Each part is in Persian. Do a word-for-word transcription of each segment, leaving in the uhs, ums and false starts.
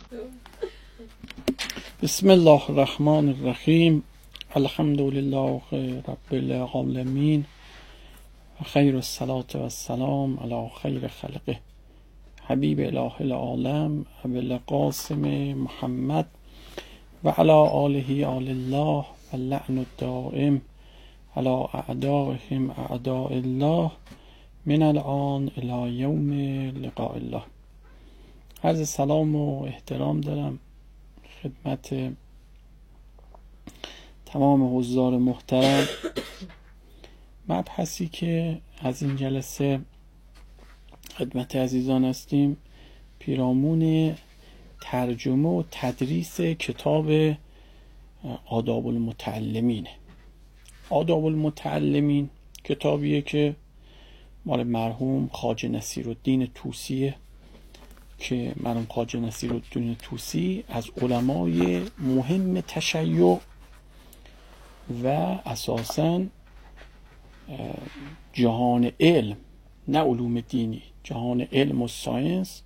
بسم الله الرحمن الرحیم. الحمد لله رب العالمین و خیر الصلاة و السلام علی خیر خلقه حبیب اله العالم ابی القاسم محمد و علی آله آل الله و لعن الدائم علی اعدائهم اعداء الله من الان الی یوم لقاء الله. عرض سلام و احترام دارم خدمت تمام حضار محترم. مبحثی که از این جلسه خدمت عزیزان هستیم پیرامون ترجمه و تدریس کتاب آداب المتعلمین. آداب المتعلمین کتابیه که مال مرحوم خواجه نصیرالدین طوسیه که مرحوم خواجه نصیرالدین طوسی از علمای مهم تشیع و اساساً جهان علم، نه علوم دینی، جهان علم و ساینس،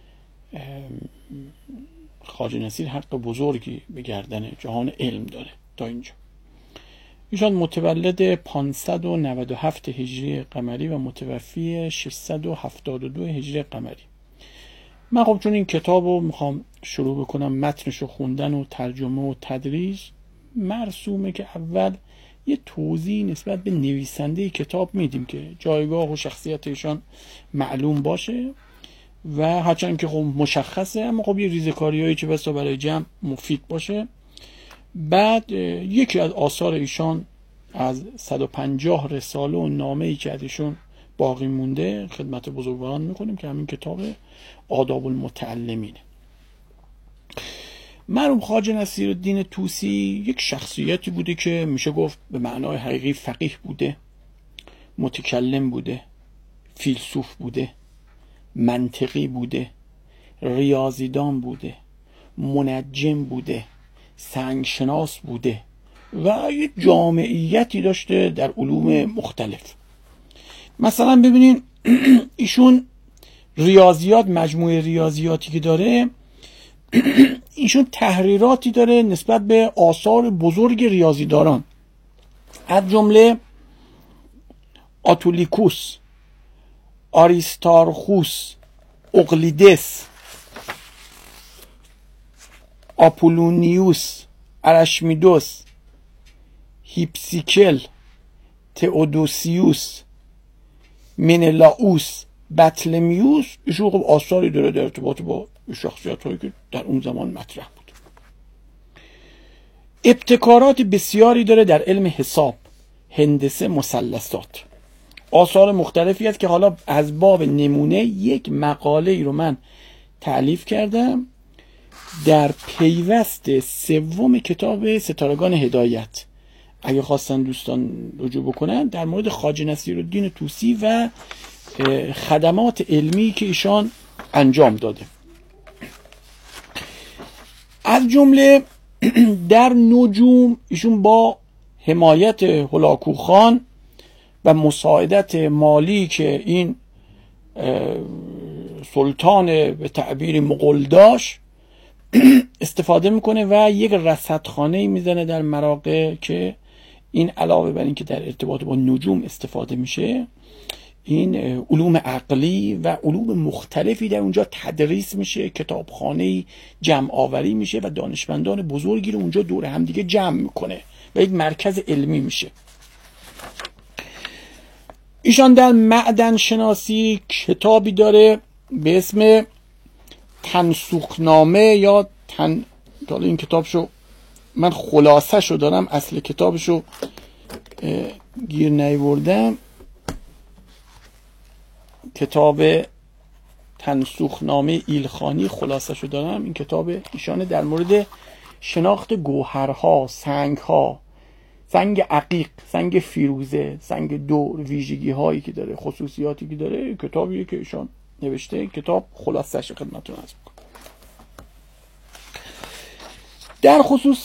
خواجه نصیر حق بزرگی به گردن جهان علم داره. تا اینجا ایشان متولد پانصد و نود و هفت هجری قمری و متوفی ششصد و هفتاد و دو هجری قمری. من خب چون این کتاب رو میخوام شروع بکنم متنش رو خوندن و ترجمه و تدریس، مرسومه که اول یه توضیح نسبت به نویسنده کتاب میدیم که جایگاه و شخصیت ایشان معلوم باشه و هرچند که خب مشخصه اما خب یه ریزکاری هایی که بسا برای جمع مفید باشه. بعد یکی از آثار ایشان از صد و پنجاه رساله و نامه ای که از ایشون باقی مونده خدمت بزرگواران میکنیم که همین کتاب آداب المتعلمین. مرحوم خواجه نصیرالدین طوسی یک شخصیتی بوده که میشه گفت به معنای حقیقی فقیه بوده، متکلم بوده، فیلسوف بوده، منطقی بوده، ریاضیدان بوده، منجم بوده، سنگشناس بوده و یک جامعیتی داشته در علوم مختلف. مثلا ببینین ایشون ریاضیات، مجموعه ریاضیاتی که داره، ایشون تحریراتی داره نسبت به آثار بزرگ ریاضیداران، از جمله آتولیکوس، آریستارخوس، اقلیدس، آپولونیوس، ارشمیدس، هیپسیکل، تئودوسیوس، منلاوس، بطلمیوس. ایشون خب آثاری داره در ارتباط با شخصیت هایی که در اون زمان مطرح بود. ابتکارات بسیاری داره در علم حساب، هندسه، مثلثات. آثار مختلفی هست که حالا از باب نمونه یک مقاله ای رو من تألیف کردم در پیوست سوم کتاب ستارگان هدایت. اگه خواستن دوستان رجوع بکنن در مورد خواجه نصیرالدین طوسی و خدمات علمی که ایشان انجام داده، از جمله در نجوم ایشون با حمایت هولاکو خان و مساعدت مالی که این سلطان به تعبیر مغول داشت استفاده میکنه و یک رصدخانه میزنه در مراغه که این علاوه بر این که در ارتباط با نجوم استفاده میشه، این علوم عقلی و علوم مختلفی در اونجا تدریس میشه، کتابخانه‌ای جمع آوری میشه و دانشمندان بزرگی رو اونجا دور هم دیگه جمع میکنه و یک مرکز علمی میشه. ایشان در معدن شناسی کتابی داره به اسم تنسوخنامه یا تن حالا این کتابشو من خلاصه شو دارم، اصل کتابشو گیر نیوردم. کتاب تنسوخنامه ایلخانی خلاصه شو دارم. این کتاب ایشانه در مورد شناخت گوهرها، سنگها، سنگ عقیق، سنگ فیروزه، سنگ دور، ویژگی هایی که داره، خصوصیاتی که داره. کتابیه که ایشان نوشته. کتاب خلاصه شو خدمتتون عرض می‌کنم. در خصوص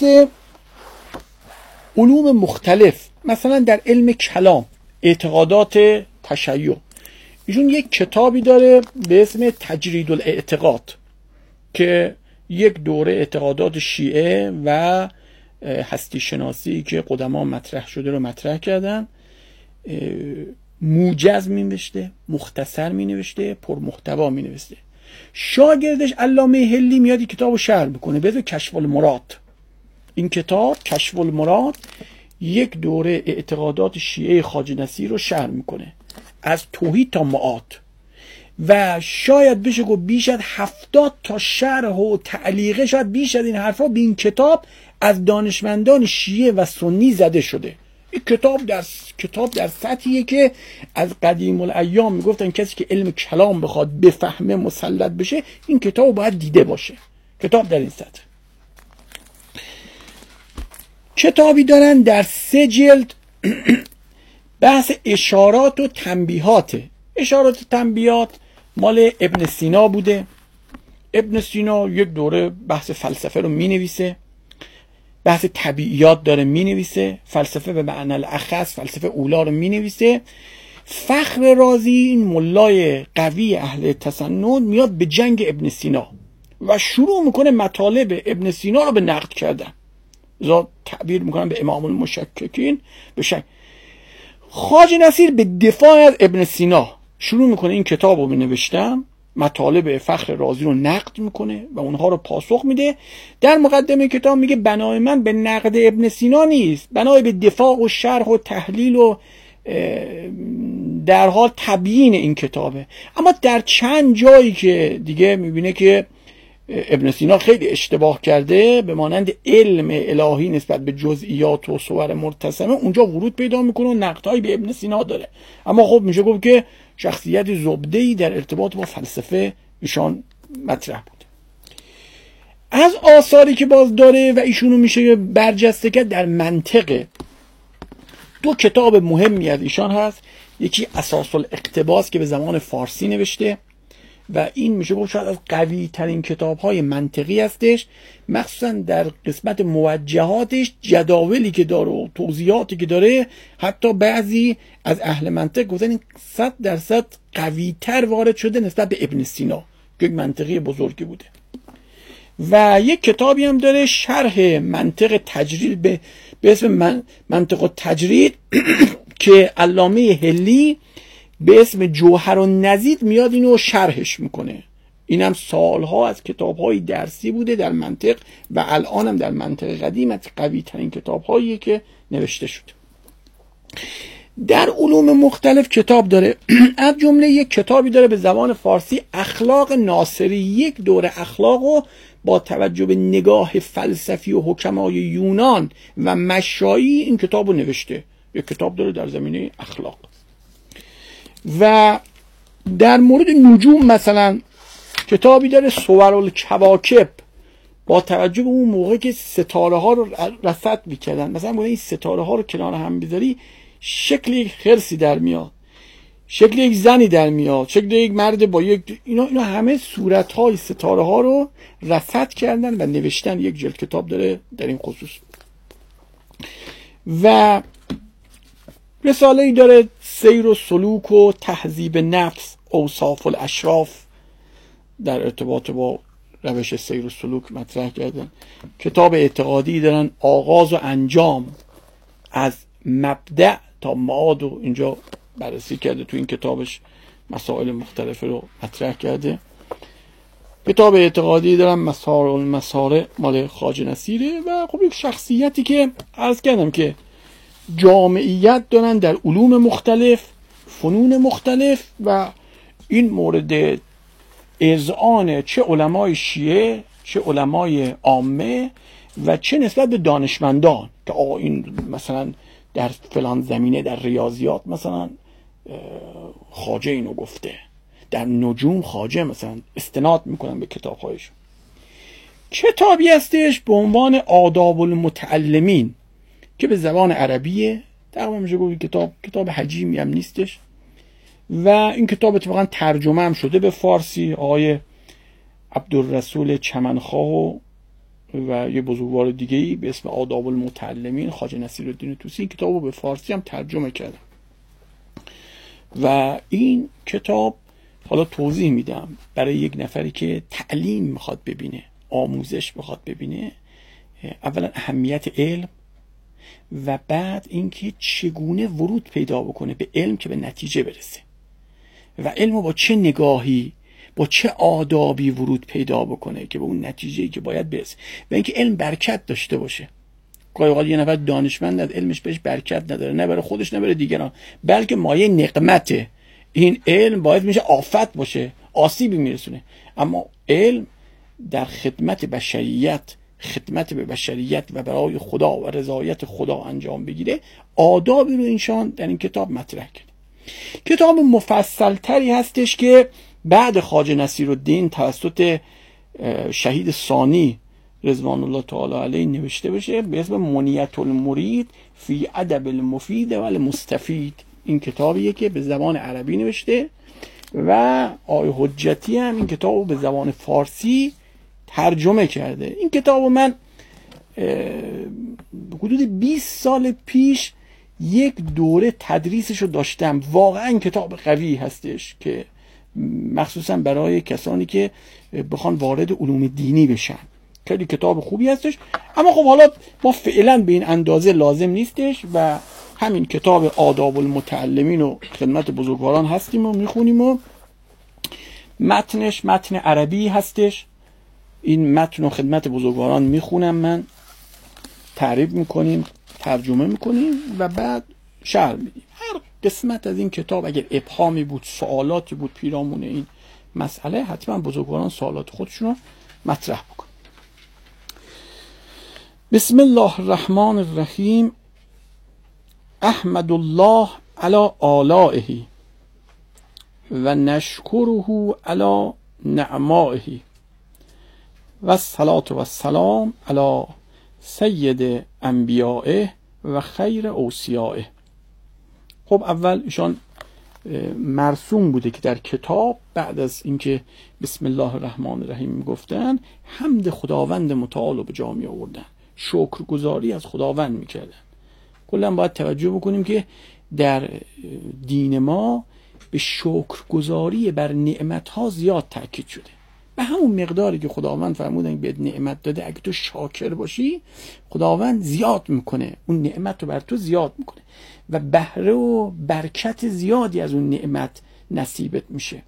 علوم مختلف، مثلا در علم کلام، اعتقادات تشیع، ایشون یک کتابی داره به اسم تجرید الاعتقاد که یک دوره اعتقادات شیعه و هستی شناسی که قدما مطرح شده رو مطرح کردن. موجز می نوشته، مختصر می نوشته، پر محتوا می نوشته. شاگردش علامه حلی میاد این کتاب رو شرح میکنه به اسم کشف المراد. این کتاب کشف المراد یک دوره اعتقادات شیعه خواجه نصیر رو شرح میکنه از توحید تا معاد و شاید بشه گفت بیش از هفتاد تا شرح و تعلیقه، شاید بیش از این حرفا به این کتاب از دانشمندان شیعه و سنی زده شده. این کتاب در کتاب در سطحیه که از قدیم الایام میگفتن کسی که علم کلام بخواد بفهمه مسلط بشه این کتاب باید دیده باشه. کتاب در این سطح. کتابی دارن در سه جلد بحث اشارات و تنبیهاته. اشارات و تنبیهات مال ابن سینا بوده. ابن سینا یک دوره بحث فلسفه رو می نویسه، بحث طبیعیات داره می نویسه، فلسفه به معنی الاخص، فلسفه اولا رو می نویسه. فخر رازی این ملای قوی اهل تسنن میاد به جنگ ابن سینا و شروع میکنه مطالب ابن سینا رو به نقد کردن. زاد تعبیر میکنن به امام المشککین بشن. خواجه نصیر به دفاع از ابن سینا شروع میکنه این کتاب رو بنوشتن، مطالب فخر رازی رو نقد میکنه و اونها رو پاسخ میده. در مقدمه کتاب میگه بنای من به نقد ابن سینا نیست، بنای به دفاع و شرح و تحلیل و در حال تبیین این کتابه. اما در چند جایی که دیگه میبینه که ابن سینا خیلی اشتباه کرده به مانند علم الهی نسبت به جزئیات و صور مرتسمه، اونجا ورود پیدا میکنه و نقدهایی به ابن سینا داره. اما خب میشه گفت که شخصیت زبده‌ای در ارتباط با فلسفه ایشان مطرح بود. از آثاری که باز داره و ایشونو میشه برجسته کرد در منطق، دو کتاب مهمی از ایشان هست. یکی اساس الاقتباس که به زبان فارسی نوشته و این میشه گفت شاید از قوی ترین کتاب های منطقی هستش، مخصوصا در قسمت موجهاتش جداولی که داره و توضیحاتی که داره. حتی بعضی از اهل منطق گفتن این صد درصد قوی تر وارد شده نسبت به ابن سینا که یک منطقی بزرگی بوده. و یک کتابی هم داره شرح منطق تجرید به, به اسم من منطق و تجرید که علامه حلی به اسم جوهر و نزید میاد اینو شرحش میکنه. اینم سالها از کتابهای درسی بوده در منطق و الان هم در منطق قدیم از قوی ترین کتابهایی که نوشته شده. در علوم مختلف کتاب داره. از جمله یک کتابی داره به زبان فارسی اخلاق ناصری. یک دوره اخلاق رو با توجه به نگاه فلسفی و حکمای یونان و مشایی این کتاب رو نوشته. یک کتاب داره در زمینه اخلاق. و در مورد نجوم مثلا کتابی داره صور الکواکب، با توجه به اون موقع که ستاره ها رو رصد میکردن. مثلا موقع این ستاره ها رو کنار هم بذاری شکل یک خرسی در میاد، شکل یک زنی در میاد، شکل یک مرد با یک اینا اینا همه صورت های ستاره ها رو رصد کردن و نوشتن. یک جلد کتاب داره در این خصوص. و رساله‌ای داره سیر و سلوک و تهذیب نفس، اوصاف الاشراف، در ارتباط با روش سیر و سلوک مطرح کردن. کتاب اعتقادی دارن آغاز و انجام، از مبدأ تا معاد و اینجا بررسی کرده. تو این کتابش مسائل مختلفه رو مطرح کرده. کتاب اعتقادی دارن مسار المسار مال خواجه نصیره و خب یک شخصیتی که عرض کردم که جامعیت دارن در علوم مختلف، فنون مختلف و این مورد اذعان چه علمای شیعه چه علمای عامه و چه نسبت به دانشمندان که آقا این مثلا در فلان زمینه در ریاضیات مثلا خواجه اینو گفته، در نجوم خواجه مثلا استناد میکنن به کتابهایشون. کتابی هستش به عنوان آداب المتعلمین که به زبان عربیه. تقریبا میشه گفت کتاب کتاب حجیمی هم نیستش و این کتاب اتفاقا ترجمه هم شده به فارسی. آقای عبدالرسول چمنخواه و, و یه بزرگوار دیگه‌ای به اسم آداب المتعلمین خواجه نصیرالدین طوسی این کتاب رو به فارسی هم ترجمه کردن. و این کتاب حالا توضیح میدم برای یک نفری که تعلیم میخواد ببینه، آموزش بخواد ببینه، اولا اهمیت علم و بعد اینکه چگونه ورود پیدا بکنه به علم که به نتیجه برسه و علم با چه نگاهی، با چه آدابی ورود پیدا بکنه که به اون نتیجه‌ای که باید برسه و اینکه علم برکت داشته باشه. گاهی اوقات یه نفر دانشمند از علمش بهش برکت نداره، نه برای خودش نه برای دیگران، بلکه مایه نقمته. این علم باید میشه آفت باشه، آسیبی میرسونه. اما علم در خدمت بشریت، خدمت به بشریت و برای خدا و رضایت خدا انجام بگیره، آدابی رو اینشان در این کتاب مطرح کرد. کتاب مفصل تری هستش که بعد خواجه نصیرالدین توسط شهید ثانی رضوان الله تعالی علیه نوشته بشه به اسم منیت المرید فی ادب المفید و المستفید. این کتابیه که به زبان عربی نوشته و آقای حجتی هم این کتابو به زبان فارسی ترجمه کرده. این کتابو من حدود بیست سال پیش یک دوره تدریسشو داشتم. واقعا کتاب قوی هستش که مخصوصا برای کسانی که بخوان وارد علوم دینی بشن، خیلی کتاب خوبی هستش. اما خب حالا ما فعلا به این اندازه لازم نیستش و همین کتاب آداب المتعلمین و خدمت بزرگواران هستیم و میخونیم و متنش متن عربی هستش. این متن و خدمت بزرگواران میخونم من، تعریف میکنیم، ترجمه میکنیم و بعد شرح میدیم. هر قسمت از این کتاب اگر ابهامی بود، سوالاتی بود پیرامون این مسئله، حتما بزرگواران سوالات خودشون رو مطرح بکن. بسم الله الرحمن الرحیم. احمد الله علی آلائه و نشکره علی نعمائه و الصلاة و السلام علی سید انبیائه و خیر اوصیائه. خب اول ایشان مرسوم بوده که در کتاب بعد از اینکه بسم الله الرحمن الرحیم میگفتن، حمد خداوند متعال رو به جا می آوردن، شکرگزاری از خداوند میکردن. کلا باید توجه بکنیم که در دین ما به شکرگزاری بر نعمت‌ها زیاد تاکید شده. به همون مقداری که خداوند فرمودن بهت نعمت داده، اگه تو شاکر باشی خداوند زیاد میکنه، اون نعمت رو بر تو زیاد میکنه و بهره و برکت زیادی از اون نعمت نصیبت میشه.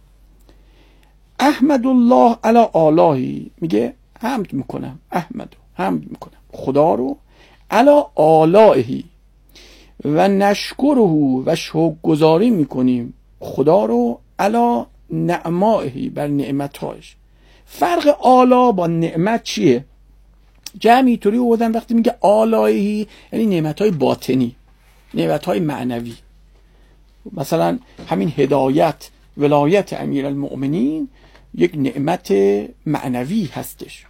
احمد الله علی آلهی، میگه حمد میکنم، احمد حمد میکنم خدا رو، علی آلائهی و نشکره و شکرگزاری میکنیم خدا رو، علی نعمائهی بر نعمتهاش. فرق آلا با نعمت چیه؟ جمعی طوری آوردن وقتی میگه آلائهی یعنی نعمتهای باطنی، نعمتهای معنوی. مثلا همین هدایت، ولایت امیرالمؤمنین یک نعمت معنوی هستش.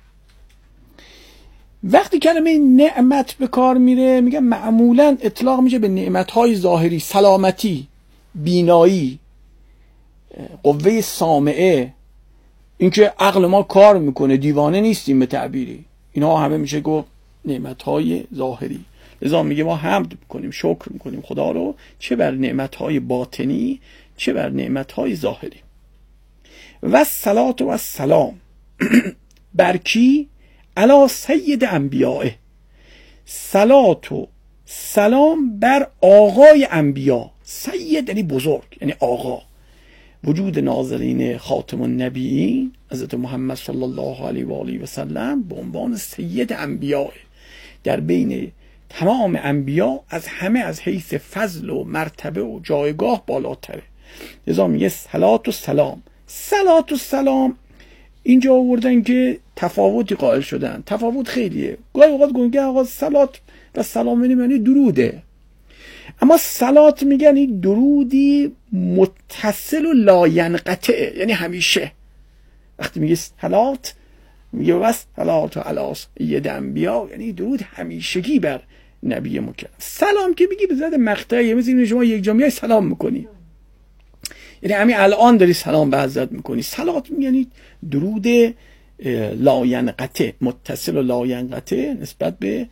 وقتی کلمه نعمت به کار میره، میگه معمولا اطلاق میشه به نعمتهای ظاهری، سلامتی، بینایی، قوه سامعه، اینکه عقل ما کار میکنه، دیوانه نیستیم به تعبیری. اینا همه میشه گفت نعمتهای ظاهری. لذا میگه ما حمد میکنیم، شکر میکنیم خدا رو، چه بر نعمتهای باطنی چه بر نعمتهای ظاهری. و الصلاة و السلام بر کی؟ علی سید انبیائه. صلات و سلام بر آقای انبیا. سید یعنی بزرگ، یعنی آقا. وجود نازلین خاتم النبیین حضرت محمد صلی الله علیه و آله و سلم به عنوان سید انبیاء، در بین تمام انبیا از همه از حیث فضل و مرتبه و جایگاه بالاتره. لذا میگه صلات و سلام. صلات و سلام اینجا آوردن که تفاوتی قائل شدن. تفاوت خیلیه. گاهی اوقات گنگه آقا صلات و سلام یعنی دروده، اما صلات میگن این درودی متصل و لاینقطع، یعنی همیشه. وقتی میگه صلات، میگه بس صلات و علی سید انبیا، یعنی درود همیشگی بر نبی مکرم. سلام که میگی به ذات مقطعی، مثل این شما یک جا سلام میکنی، یعنی همین الان داری سلام به حضرت میکنی. صلات یعنی درود لاینقطع، متصل و لاینقطع نسبت به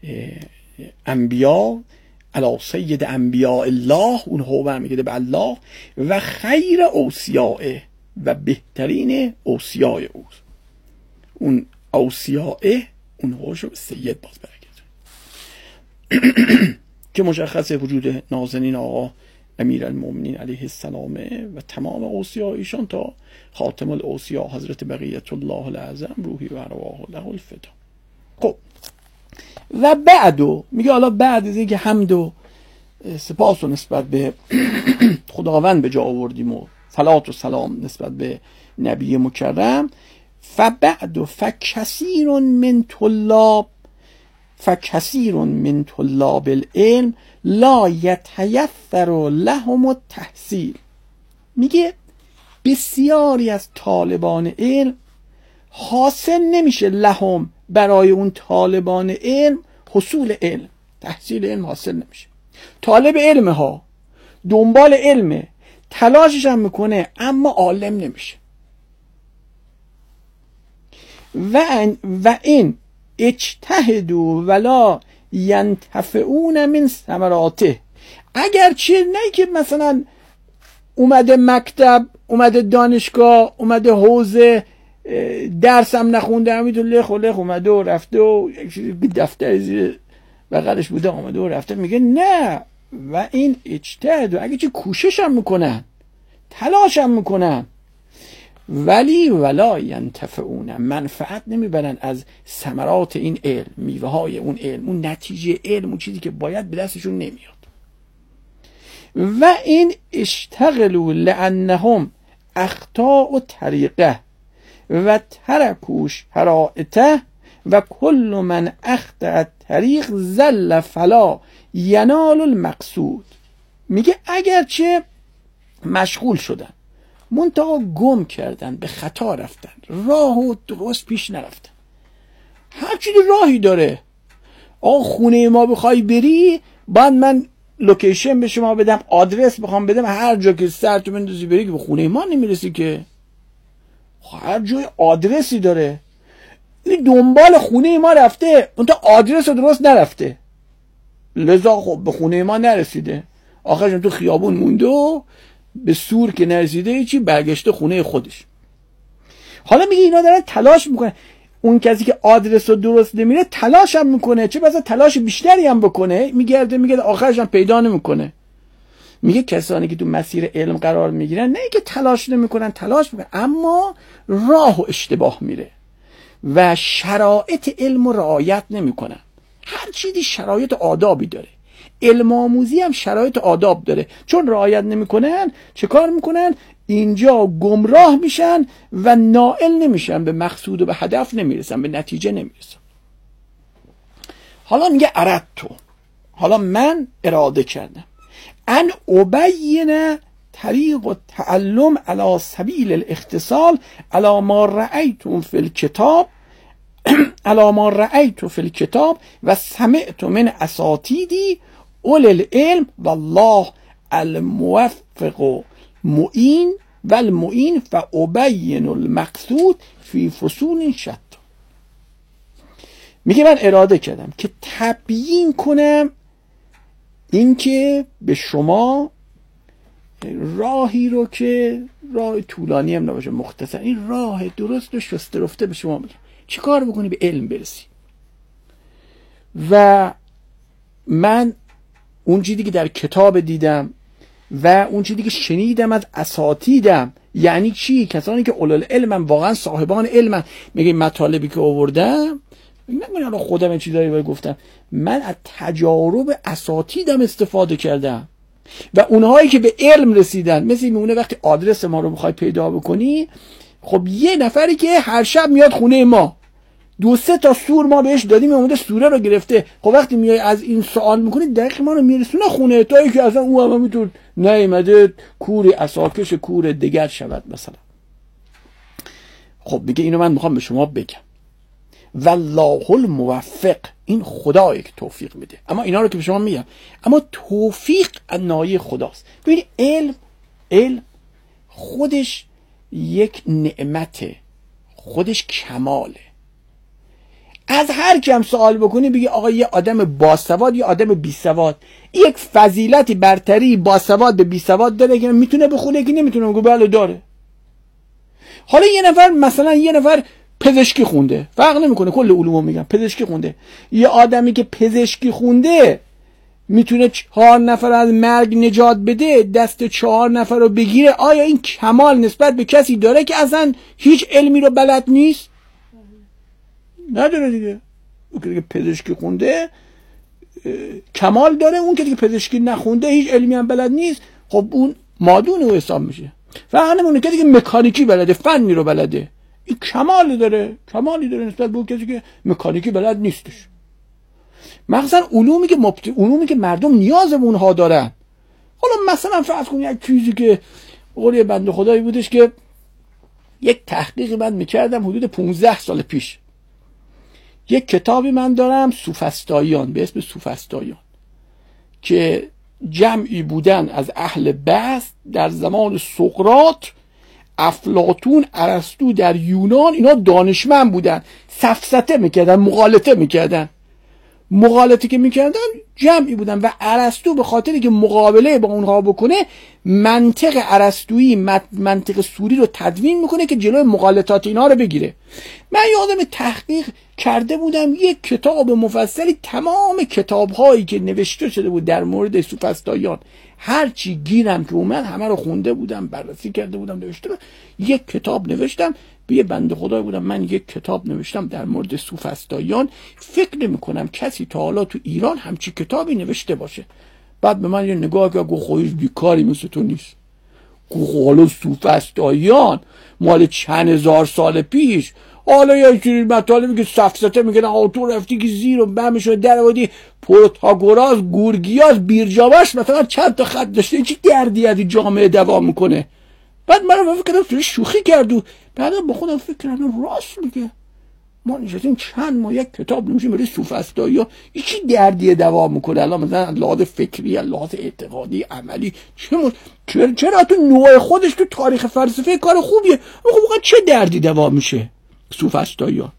انبیا، علی سید انبیاء الله، اون هو میگه به الله، و خیر اوصیائه و بهترین اوصیاء او. اون اوصیائه اون حقوقش رو به سید باز برگرده که مشخصه وجود نازنین آقا امیرالمومنین علیه السلام و تمام اوصیا ایشان تا خاتم الاوصیا حضرت بقیت الله العظم روحی و ارواح له الفدا. خب و بعدو میگه حالا بعد از اینکه حمد و سپاس و نسبت به خداوند به جا آوردیم و صلات و سلام نسبت به نبی مکرم، فبعد فکثیر من طلاب فکثیر من طلاب العلم لا یتیسر لهم التحصیل. میگه بسیاری از طالبان علم حاصل نمیشه لهم برای اون طالبان علم حصول علم، تحصیل علم حاصل نمیشه. طالب علم ها دنبال علمه، تلاشش هم میکنه اما عالم نمیشه. و و این اجتهدوا ولا ینتفعون من ثمراته، اگر چه نه که مثلا اومده مکتب، اومده دانشگاه، اومده حوزه، درس هم نخونده، همینطور لخ و لخ اومده و رفته و دفتر زیر بغلش بوده اومده و رفته، میگه نه و این اجتهاد، اگه چه کوشش هم میکنن، تلاش هم میکنن، ولی ولا ینتفعون، منفعت نمیبرن از ثمرات این علم، میوه های اون علم، اون نتیجه علم، اون چیزی که باید به دستشون نمیاد. و این اشتغلوا لانهم اخطاء و طریقه و ترکوش حرائته و کل من اخطأ طریق زل فلا ینال المقصود. میگه اگرچه مشغول شدن منتها گم کردن، به خطا رفتن، راه و درست پیش نرفتن. هر چیزی راهی داره. آقا خونه ما بخوای بری، بعد من لوکیشن به شما بدم، آدرس بخوام بدم، هر جا که سر تو بندازی بری که به خونه ما نمیرسی که. هر جای آدرسی داره. این دنبال خونه ما رفته، اون تا آدرس رو درست نرفته، لذا خب به خونه ما نرسیده، آخرش تو خیابون مونده و به سور که نرسیده چی برگشته خونه خودش. حالا میگه اینا دارن تلاش میکنه، اون کسی که آدرس رو درست نمیره تلاش هم میکنه، چه بسا تلاش بیشتری هم بکنه، میگرده میگه آخرش هم پیدا نمیکنه. میگه کسانی که تو مسیر علم قرار میگیرن نه که تلاش نمیکنن، تلاش میکنن اما راه و اشتباه میره و شرایط علم رو رعایت نمیکنن. هر چیزی شرایط آدابی داره، علم آموزی هم شرایط آداب داره، چون رعایت نمیکنن چه کار میکنن؟ اینجا گمراه میشن و نائل نمیشن به مقصود و به هدف نمیرسن، به نتیجه نمیرسن. حالا میگه اردت، حالا من اراده کردم ان ابین طریق و تعلم علی سبیل الاختصال علی ما رأیتم فی الکتاب علی ما رأیت فی الکتاب و سمعت من اساتیدی اول العلم والله الموفق معین و المعین فابین المقصود فی فصول شتى. میگه من اراده کردم که تبیین کنم اینکه به شما راهی رو که راه طولانی هم نباشه، مختصر، این راه درست و شسته رفته به شما میگم چی کار بکنی به علم برسی. و من اون چیزی که در کتاب دیدم و اون چیزی که شنیدم از اساتیدم، یعنی چی؟ کسانی که اولل علمن، واقعا صاحبان علمن. میگه مطالبی که آوردم نمیگم حالا خودم این چیزایی رو گفتم، من از تجارب اساتیدم استفاده کردم و اونهایی که به علم رسیدن. مثل میمونه وقتی آدرس ما رو میخوای پیدا بکنی، خب یه نفری که هر شب میاد خونه ما، دو سه تا سور ما بهش دادیم، اومده سوره رو گرفته، خب وقتی میای از این سوال میکنی دقیق ما رو میرسونه خونه، تا اینکه اصلا اون هم میتون نیامده کوری اساکش کور دیگر شود مثلا. خب میگه اینو من میخوام به شما بگم، والله الموفق، این خدایی که توفیق میده. اما اینا رو که به شما میگم، اما توفیق از ناحیه خداست. ببینید علم علم خودش یک نعمته، خودش کماله. از هر کم سوال بکنی بگی آقا یه آدم باسواد یه آدم بیسواد، یک فضیلتی برتری باسواد به بیسواد داره که میتونه بخونه که نمیتونه، بگو بله داره. حالا یه نفر مثلا یه نفر پزشکی خونده، فرق نمیکنه، کل علومو میگم، پزشکی خونده. یه آدمی که پزشکی خونده میتونه چهار نفر از مرگ نجات بده، دست چهار نفر رو بگیره، آیا این کمال نسبت به کسی داره که اصلا هیچ علمی رو بلد نیست؟ نداره دیگه. اون که دیگه پزشکی خونده کمال داره، اون که دیگه پزشکی نخونده هیچ علمی هم بلد نیست، خب اون مادون او حساب میشه. و همونه که دیگه مکانیکی بلده، فنی رو بلده، این کمال داره، کمالی داره نسبت به اون کسی که مکانیکی بلد نیستش. مخصوصا علومی که مبت... علومی که مردم نیاز به اونها دارن. حالا مثلا فرض کن یک چیزی که قولی بنده خدایی بودش که یک تحقیقی من میکردم حدود پونزده سال پیش. یک کتابی من دارم، سوفسطائیان، به اسم سوفسطائیان، که جمعی بودن از اهل بحث در زمان سقراط، افلاطون، ارسطو در یونان. اینا دانشمند بودن، سفسطه میکردن، مغالطه میکردن. مغالطه که میکردن جمعی بودن و ارسطو به خاطری که مقابله با اونها بکنه، منطق ارسطویی، منطق سوری رو تدوین میکنه که جلوی مغالطات اینا رو بگیره. من یادم تحقیق کرده بودم یک کتاب مفصلی، تمام کتاب هایی که نوشته شده بود در مورد سوفسطائیان، هر چی گیرم که اومد همه رو خونده بودم، بررسی کرده بودم، نوشته بودم. یک کتاب نوشتم، به یه بنده خدای بودم من یک کتاب نوشتم در مورد سوفسطائیان، فکر نمی کنم کسی تا حالا تو ایران همچی کتابی نوشته باشه. بعد به من یه نگاه که گفت خودش بیکاری مثل تو نیست، گفت حالا سوفسطائیان مال چند هزار سال پیش، حالا یه چیزی مطالبی که سفسطه میگن آقا تو رفتی که زیر و بمشو در آوردی، پروتاگوراس، گورگیاس، بیرجاوش مثلا چند تا خط داشته، این چی دردی از جامعه دوام میکنه؟ بعد من فکر کردم تو شوخی کردو، بعدم با خودم فکر کردم راست میگه، ما نشستیم چند ماه یک کتاب نمیشیم برای سوفسطائیان، این چی دردی دوام میکنه الان مثلا لحاظ فکری، لحاظ اعتقادی، عملی، چه چرا چرا تو نوع خودش تو تاریخ فلسفه کار خوبیه، واقعا چه دردی دوام میشه سوفسطائیان؟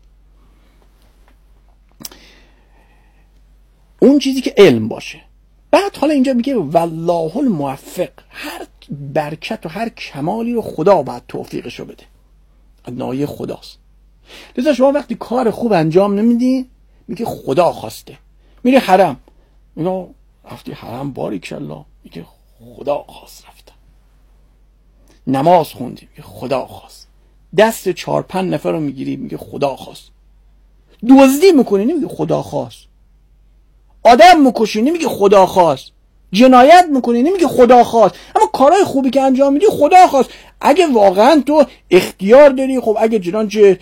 اون چیزی که علم باشه. بعد حالا اینجا میگه والله الموفق، هر برکت و هر کمالی رو خدا باید توفیقشو بده، نایه خداست. لذا شما وقتی کار خوب انجام نمیدی میگه خدا خواسته، میری حرم، میگه رفتی حرم باریکالله، میگه خدا خواست رفتم. نماز خوندی، میگه خدا خواست. دست چهار پنج نفر رو میگیری، میگه خدا خواست. دزدی میکنی، نمیگه خدا خواست. آدم میکشی، نمیگه خدا خواست. جنایت میکنی، نمیگه خدا خواست. اما کارهای خوبی که انجام میدی خدا خواست. اگه واقعا تو اختیار داری، خب اگه چنانچه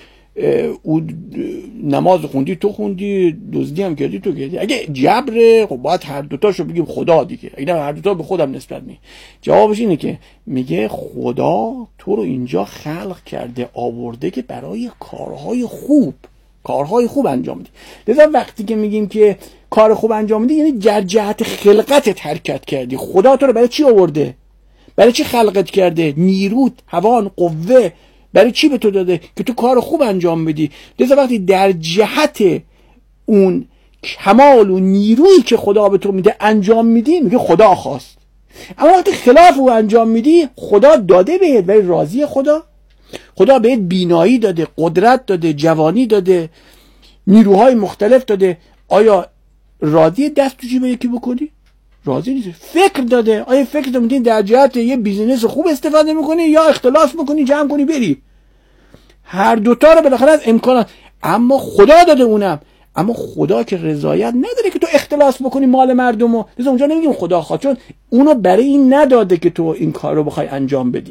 نماز خوندی تو خوندی، دزدی هم کردی تو کردی، اگه جبره خب باید هر دوتاشو بگیم خدا دیگه، اگه هر دوتا به خودم نسبت می. جوابش اینه که میگه خدا تو رو اینجا خلق کرده، آورده که برای کارهای خوب، کارهای خوب انجام بدی. لذا وقتی که میگیم که کار خوب انجام بدی، یعنی در جهت خلقت حرکت کردی. خدا تو رو برای چی آورده؟ برای چی خلقت کرده؟ نیرو، توان، قوه برای چی به تو داده؟ که تو کار خوب انجام بدی. لذا وقتی در جهت اون کمال و نیرویی که خدا به تو میده انجام میدی، میگه خدا خواست. اما وقتی خلاف او انجام میدی، خدا داده بهت، ولی راضی خدا؟ خدا بهت بینایی داده، قدرت داده، جوانی داده، نیروهای مختلف داده، آیا راضی دست تو جیب یکی بکنی؟ راضی نیست. فکر داده، آیا فکر تو میدین در جهت یه بیزینس خوب استفاده میکنی یا اختلاس میکنی جمع کنی بری؟ هر دوتا رو بالاخره از امکانات. اما خدا داده اونم، اما خدا که رضایت نداره که تو اختلاس بکنی مال مردمو. لذا اونجا نمیگیم خدا خواست، چون اونو برای این نداده که تو این کار رو بخوای انجام بدی.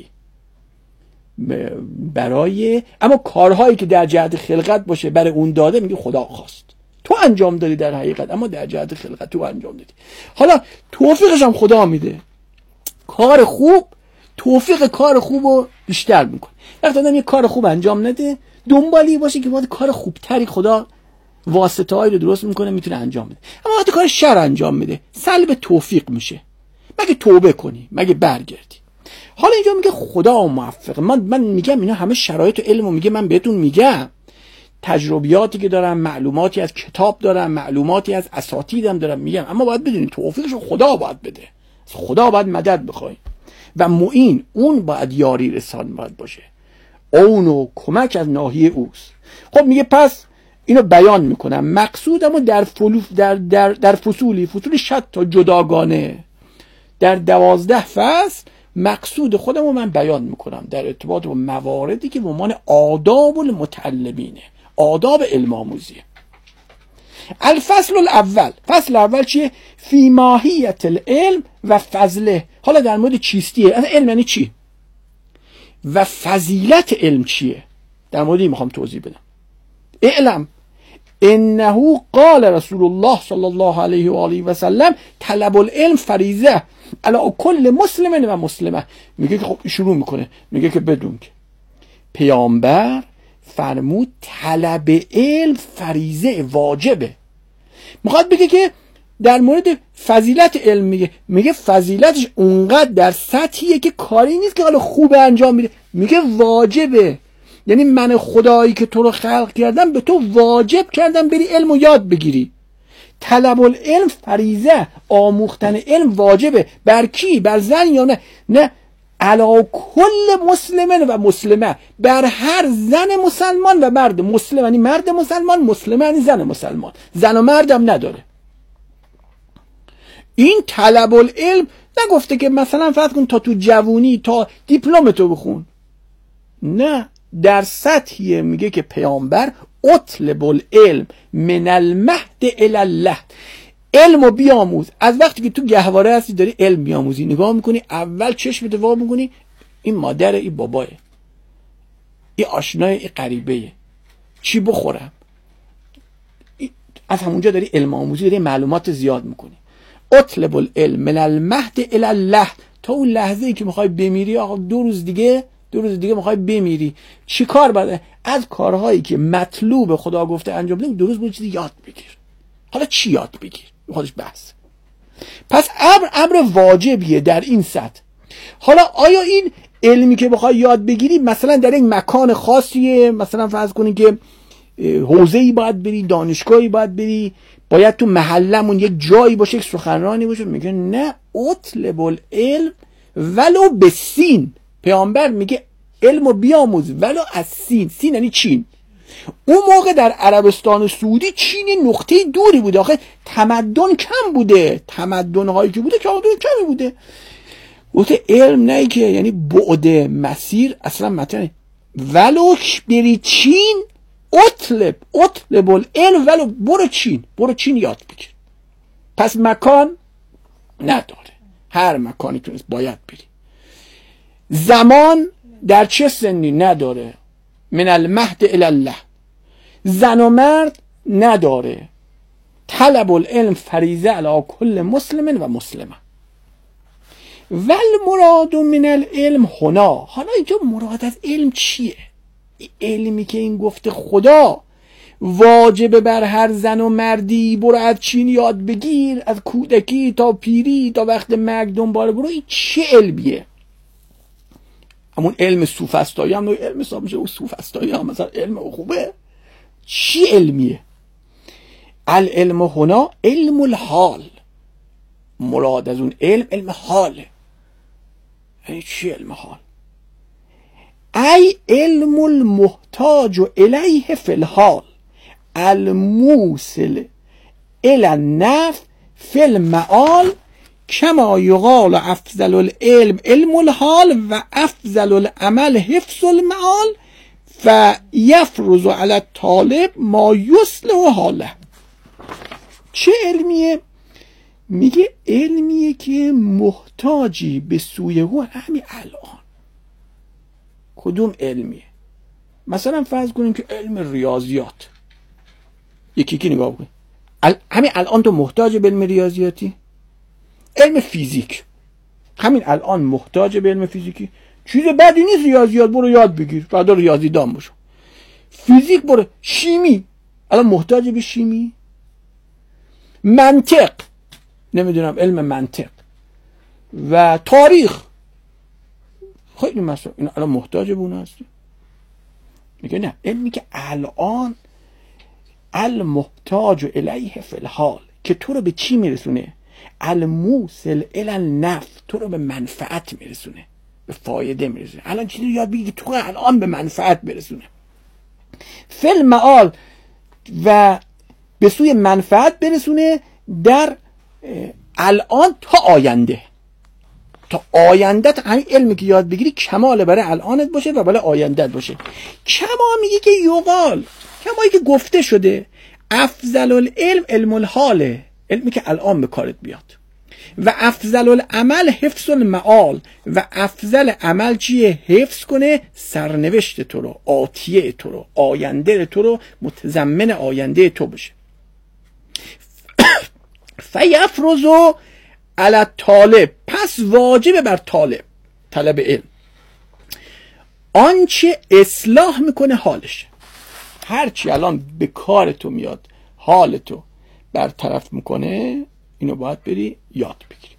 برای اما کارهایی که در جهت خلقت باشه برای اون داده، میگه خدا خواست. تو انجام دادی در حقیقت، اما در جهت خلقت تو انجام دادی. حالا توفیقش هم خدا میده. کار خوب توفیق کار خوب رو بیشتر میکنه. وقتی آدم یه کار خوب انجام نده، دنبالی باشه که باید کار خوبتری خدا واسطه هایی رو درست میکنه میتونه انجام بده. اما وقتی کار شر انجام میده، سلب توفیق میشه. مگه توبه کنی، مگه برگردی. حالا اینجا میگه خدا موفق. من من میگم اینا همه شرایط و علمو میگه، من بهتون میگم تجربیاتی که دارم، معلوماتی از کتاب دارم، معلوماتی از اساتیدم دارم میگم، اما باید بدونید توفیقشو خدا باید بده. خدا باید مدد بخوای و معین، اون باید یاری رسان باید باشه. اون و کمک از ناحیه اوست. خب میگه پس اینو بیان میکنم، مقصودمو در فلوف در در در فصولی فصول شتا جداگانه در دوازده فصل مقصود خودمو من بیان میکنم در ارتباط با مواردی که به عنوان آداب المتعلمینه، آداب علم آموزیه. الفصل الاول، فصل اول چیه؟ فی ماهیت العلم و فضله. حالا در مورد چیستیه، اصلا علم یعنی چی و فضیلت علم چیه، در مورد این میخوام توضیح بدم. اعلم انه قال رسول الله صلی الله علیه و آله و سلم طلب العلم فریضه علی کل مسلم و مسلمه. میگه که خب شروع میکنه، میگه که بدون که پیامبر فرمود طلب علم فریضه، واجبه. میخواد بگه که در مورد فضیلت علم میگه میگه فضیلتش اونقدر در سطحیه که کاری نیست که حالا خوب انجام میده، میگه واجبه. یعنی من خدایی که تو رو خلق کردم به تو واجب کردم بری علم و یاد بگیری. طلب العلم فریضه، آموختن علم واجبه. بر کی؟ بر زن یا نه؟ نه، علا کل مسلمان و مسلمه، بر هر زن مسلمان و مرد مسلم. یعنی مرد مسلمان، مسلمه یعنی زن مسلمان، زن و مردم نداره. این طلب العلم نگفته که مثلا فرض کن تا تو جوونی تا دیپلمتو بخون، نه، در سطحیه. میگه که پیامبر اطلب العلم من المهد الی اللحد، علمو بیاموز. از وقتی که تو گهواره هستی داری علم بیاموزی، نگاه میکنی اول چشمت وا میکنی این مادره، این باباه، این آشنای، این غریبه، چی بخورم. از همونجا داری علم آموزی، داری معلومات زیاد میکنی. اطلب العلم من المهد الی اللحد، تا اون لحظه ای که میخوای بمیری. آقا دو روز دیگه دو روز دیگه میخوای بمیری، چی کار باید؟ از کارهایی که مطلوب خدا گفته انجام بدی دو روز بود چیزی یاد بگیر. حالا چی یاد بگیر؟ خودش بحث. پس امر امر واجبیه در این سطح. حالا آیا این علمی که بخوای یاد بگیری مثلا در این مکان خاصیه؟ مثلا فرض کنی که حوزه‌ای باید بری، دانشگاهی باید بری، باید تو محلمون یک جایی باشه، یک سخنرانی باشه؟ میگه نه، اطلب العلم ولو به سین. پیامبر میگه علمو بیاموز ولو از سین. سین یعنی چین. اون موقع در عربستان سعودی چین نقطه دوری بوده، آخه تمدن کم بوده، تمدن هایی که بوده تمدن کمی بوده. گفته علم نه که یعنی بعد مسیر اصلا مطرحه. ولو بری چین، اطلب اطلب العلم ولو برو چین، برو چین یاد بگیر. پس مکان نداره، هر مکانی که باید بری. زمان در چه سنی نداره، من المهد الی اللحد. زن و مرد نداره. طلب العلم فریضه علی کل مسلم و مسلمه. والمراد من العلم هنا. حالا اینجا مراد از علم چیه؟ علمی که این گفته خدا واجب بر هر زن و مردی، برو از چین یاد بگیر، از کودکی تا پیری تا وقت مرگ دنبال برو، این چه علمیه؟ همون علم سوفسطایی هم نوع علم حساب میشه. و سوفسطایی هم مثلا علم خوبه، چی علمیه؟ العلم هنا علم الحال. مراد از اون علم علم حاله. یعنی چی علم حال؟ ای علم المحتاج الیه فی الحال الموصل الی النفع فی المعال کما یقال افضل العلم علم الحال و افضل العمل حفظ المعال فیفرض علی الطالب ما یصلح حاله. چه علمیه؟ میگه علمیه که محتاجی به سوی او همین الان. کدوم علمیه؟ مثلا فرض کنیم که علم ریاضیات، یکی که نگاه کنیم همین الان تو محتاج به علم ریاضیاتی. علم فیزیک همین الان محتاج به علم فیزیکی، چیز بدی نیست ریاضیات، برو یاد بگیر، بعدا ریاضی دان بشو. فیزیک برو. شیمی الان محتاج به شیمی. منطق، نمیدونم علم منطق و تاریخ، خیلی مثلا این الان محتاج به اون هستی. میگه نه، علمی که الان المحتاج الیه فی الحال، که تو رو به چی میرسونه؟ الموصل الی النفع، تو رو به منفعت میرسونه. به فایده میرسونه. الان چیزی یاد بگیر که تو الان به منفعت برسونه، فعل معال و به سوی منفعت برسونه در الان تا آینده. تا آینده همین علمی که یاد بگیری کمال برای الانت باشه و برای آیندت باشه. کما میگه که یقال، کمایی که گفته شده افضل العلم علم الحاله، علمی که الان به کارت بیاد، و افضل العمل حفظ المعال، و افضل عمل چیه؟ حفظ کنه سرنوشت تو رو، آتیه تو رو، آینده تو رو، متضمن آینده تو بشه. فیفرزو علی طالب، پس واجب بر طالب، طلب علم، آنچه اصلاح میکنه حالش. هرچی الان به کار تو میاد حال تو برطرف میکنه، اینو باید بری یاد بگیری.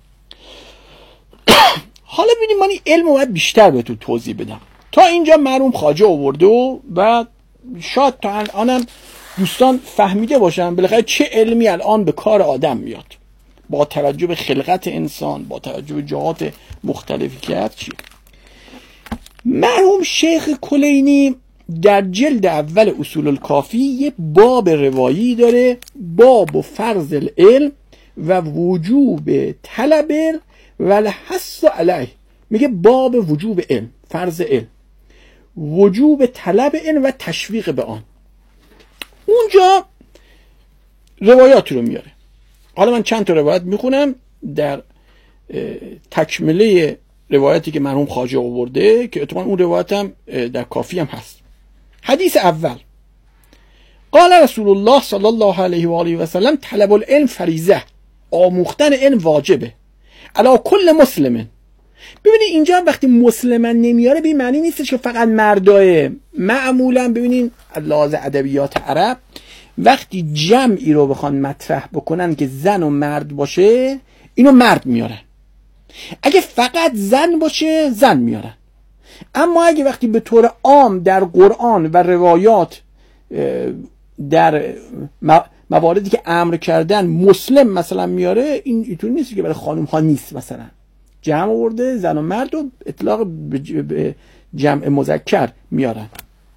حالا ببینیم من این علم رو باید بیشتر به تو توضیح بدم. تا اینجا مرحوم خواجه آورده و, و شاید تا الانم دوستان فهمیده باشن بالاخره چه علمی الان به کار آدم میاد با توجه به خلقت انسان، با توجه به جهات مختلفی که هست. چیه؟ مرحوم شیخ کلینی در جلد اول اصول الکافی یه باب روایی داره، باب فرض العلم و وجوب طلب و الحث علیه. میگه باب وجوب علم، فرض علم، وجوب طلب علم و تشویق به آن. اونجا روایات رو میاره. حالا من چند تا روایت میخونم در تکمله روایتی که مرحوم خواجه آورده که اتفاقا اون روایت هم در کافی هم هست. حدیث اول، قال رسول الله صلی الله علیه و آله و سلم طلب العلم فریضه، آموختن علم واجبه، علی کل مسلمن. ببینید اینجا وقتی مسلمن نمیاره به معنی نیستش که فقط مرداه. معمولا ببینید لحاظ ادبیات عرب وقتی جمعی رو بخوان مطرح بکنن که زن و مرد باشه، اینو مرد میارن. اگه فقط زن باشه زن میارن. اما اگه وقتی به طور عام در قرآن و روایات در مواردی که امر کردن مسلم مثلا میاره، این اینطور نیست که برای خانم ها نیست، مثلا جمع آورده زن و مرد و اطلاق به جمع مذکر میارن.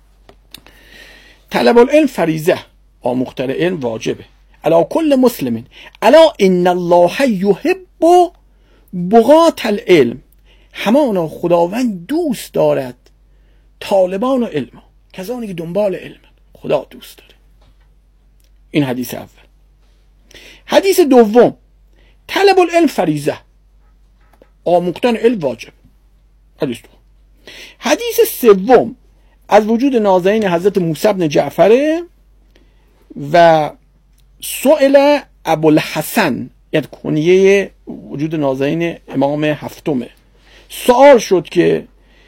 طلب العلم فریضه، آموختن علم واجبه، علی کل مسلمین، الا ان الله یحب بغاة العلم، همانا خداوند دوست دارد طالبان و علم، کسانی که دنبال علم خدا دوست داره. این حدیث اول. حدیث دوم، طلب العلم فریضه، آموختن علم واجب. حدیث دوم. حدیث سوم، از وجود نازنین حضرت موسی بن جعفر و سئل ابوالحسن، یعنی کنیه وجود نازنین امام هفتمه، سوال شد که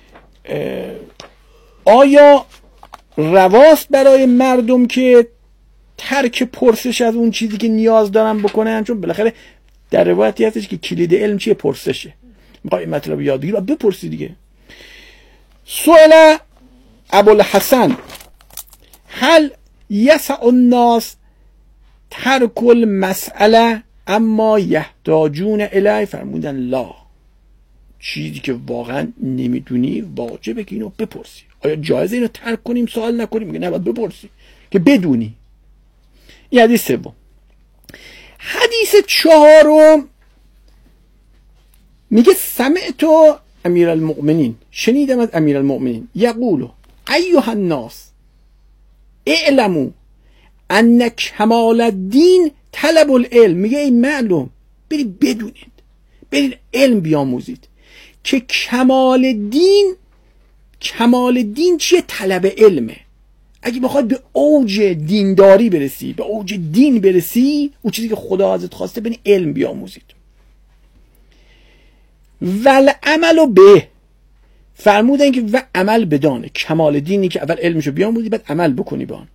آیا رواست برای مردم که ترک پرسش از اون چیزی که نیاز دارن بکنن؟ چون بالاخره در روایتی هستش که کلید علم چیه؟ پرسشه. میخوای مطلب یاد بگیری باید بپرسی دیگه. سئل ابوالحسن هل یسع الناس ترک المسئله اما یحتاجون الیه؟ فرمودن لا، چیزی که واقعا نمیدونی واجبه که اینو بپرسی. آیا جایزه اینو ترک کنیم سوال نکنیم؟ میگه نه، باید بپرسی که بدونی. این حدیث سوم. حدیث چهارم میگه سمعت امیر المؤمنین، شنیدم از امیر المؤمنین، یقول ایها الناس اعلموا ان کمال الدین طلب العلم. میگه ای معلوم، برید بدونید، برید علم بیاموزید که کمال دین، کمال دین چیه؟ طلب علمه. اگه بخواد به اوج دینداری برسی، به اوج دین برسی، اون چیزی که خدا ازت خواسته، برید علم بیاموزید. ول عمل به، فرمودن که و عمل بدانه. کمال دینی که اول علمشو بیاموزی بعد عمل بکنی به آن.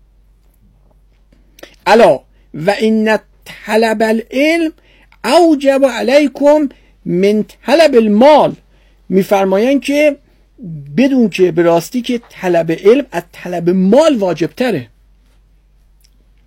الا و این طلب العلم اوجب علیکم من طلب المال، میفرمایند که بدون که به راستی که طلب علم از طلب مال واجب تره.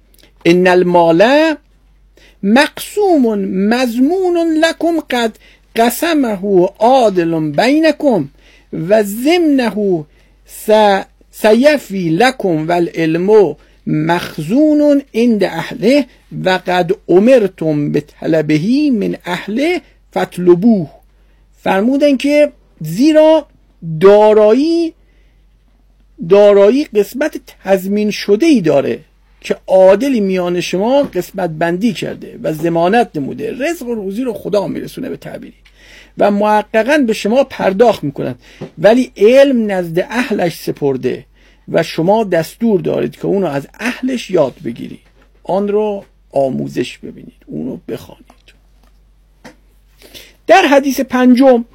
ان المال مقسوم مضمون لکم قد قسمه عادل بینکم و ضمنه سیفی لکم و العلم مخزون عند اهله و قد امرتم به طلبه من اهله فاطلبوه. فرمودن که زیرا دارایی دارایی قسمت تضمین شده ای داره که عادلی میان شما قسمت بندی کرده و ضمانت نموده، رزق و روزی رو خدا میرسونه به تعبیری و محققاً به شما پرداخت میکنند، ولی علم نزد اهلش سپرده و شما دستور دارید که اونو از اهلش یاد بگیرید، آن رو آموزش ببینید، اونو بخوانید. در حدیث پنجم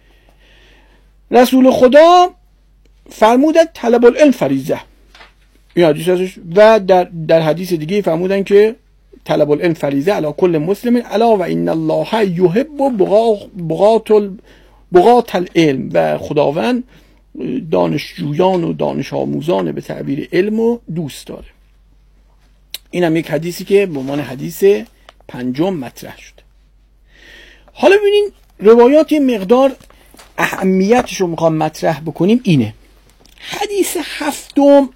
رسول خدا فرمودن طلب العلم فریضه، این حدیث ازش، و در در حدیث دیگه فرمودن که طلب العلم فریضه علی کل مسلم الا و ان الله یحب بغات بغات العلم، و خداوند دانشجویان و دانش آموزان به تعبیر علم رو دوست داره. این هم یک حدیثی که به عنوان حدیث پنجم مطرح شده. حالا ببینین روایات مقدار اهمیتش رو میخوام مطرح بکنیم. اینه حدیث هفتم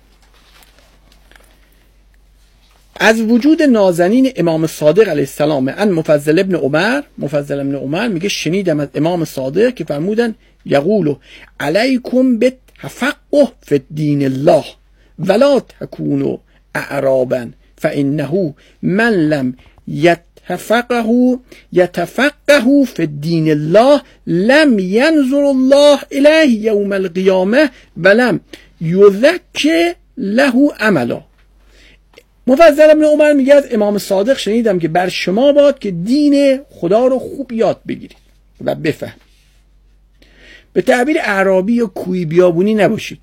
از وجود نازنین امام صادق علیه السلام. ان مفضل ابن عمر مفضل ابن عمر میگه شنیدم از امام صادق که فرمودن یقولو علیکم بالتفقه فی دین الله ولا تکونوا اعرابا فانه من لم یتفقه یتفقه فی دین الله لم ینظر الله الیه یوم القیامه ولم یزکی له عملا. مفضل ابن عمر میگه از امام صادق شنیدم که بر شما باد که دین خدا رو خوب یاد بگیرید و بفهمید، به تعبیر اعرابی یا کوی بیابونی نباشید،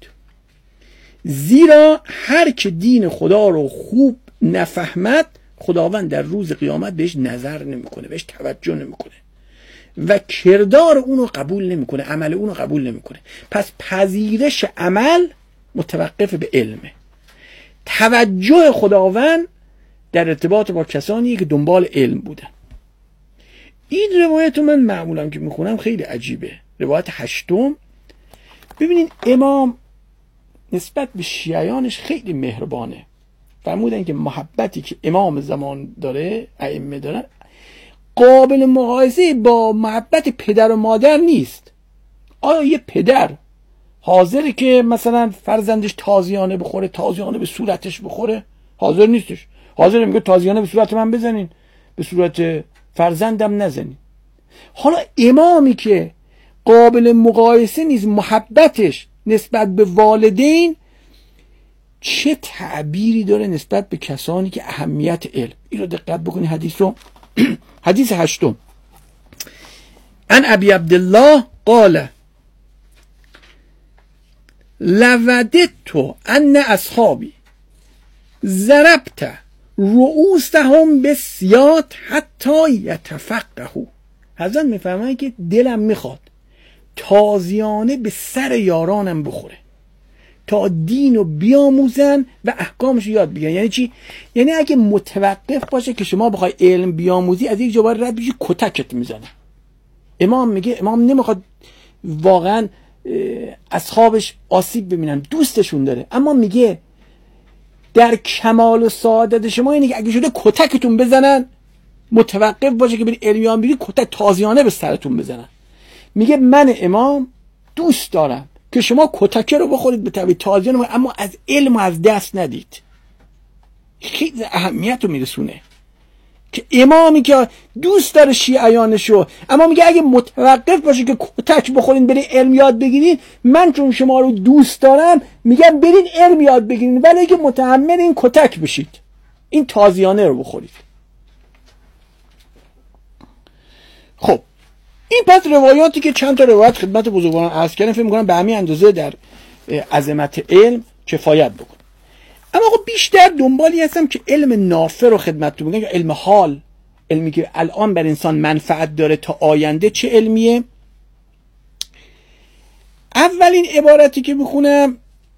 زیرا هر که دین خدا رو خوب نفهمد خداوند در روز قیامت بهش نظر نمیکنه، بهش توجه نمیکنه و کردار اونو قبول نمیکنه، عمل اونو قبول نمیکنه. پس پذیرش عمل متوقف به علمه. توجه خداوند در ارتباط با کسانی که دنبال علم بودن. این روایت من معمولا که میخونم خیلی عجیبه. روایت هشتم، ببینین امام نسبت به شیعیانش خیلی مهربانه. فرمودن که محبتی که امام زمان داره، ائمه دارن، قابل مقایسه با محبت پدر و مادر نیست. آیا یه پدر حاضره که مثلا فرزندش تازیانه بخوره، تازیانه به صورتش بخوره؟ حاضر نیستش. حاضر میگه تازیانه به صورت من بزنین، به صورت فرزندم نزنین. حالا امامی که قابل مقایسه نیست محبتش نسبت به والدین، چه تعبیری داره نسبت به کسانی که اهمیت علم. این رو دقت بکنی حدیث رو. حدیث هشتم، ان ابی عبدالله قال لوددت ان اصحابی ضربت رؤوسهم بالسیاط حتی یتفقهوا. حضرت میفهمن که دلم میخواد تازیانه به سر یارانم بخوره تا دینو بیاموزن و احکامش یاد بگیرن. یعنی چی؟ یعنی اگه متوقف باشه که شما بخوای علم بیاموزی، از یک جا رد بشی کتکت میزنه. امام میگه امام نمیخواد واقعا اصحابش آسیب ببینن، دوستشون داره، اما میگه در کمال و سعادت شما اینه که اگه شده کتکتون بزنن، متوقف باشه که بری علم یاد بگیری، کتک تازیانه به سرتون بزنن. میگه من امام دوست دارم که شما کتکه رو بخورید به طبیعی تازیانه، اما از علم از دست ندید. خیلی اهمیت رو میرسونه که امامی که دوست داره شیعیانشو، اما میگه اگه متوقف باشه که کتک بخورین برین علم یاد بگیرین، من چون شما رو دوست دارم میگم برین علم یاد بگیرین، ولی اگه متحمل این کتک بشید، این تازیانه رو بخورید. خب این پس روایاتی که چند تا روایت خدمت بزرگواران عرض کردم، فکر می‌کنم به همین اندازه در عظمت علم کفایت بکنه. اما خب بیشتر دنبالی هستم که علم نافع رو خدمتتون بگم، یا علم حال، علمی که الان بر انسان منفعت داره تا آینده چه علمیه. اولین عبارتی که بخونم،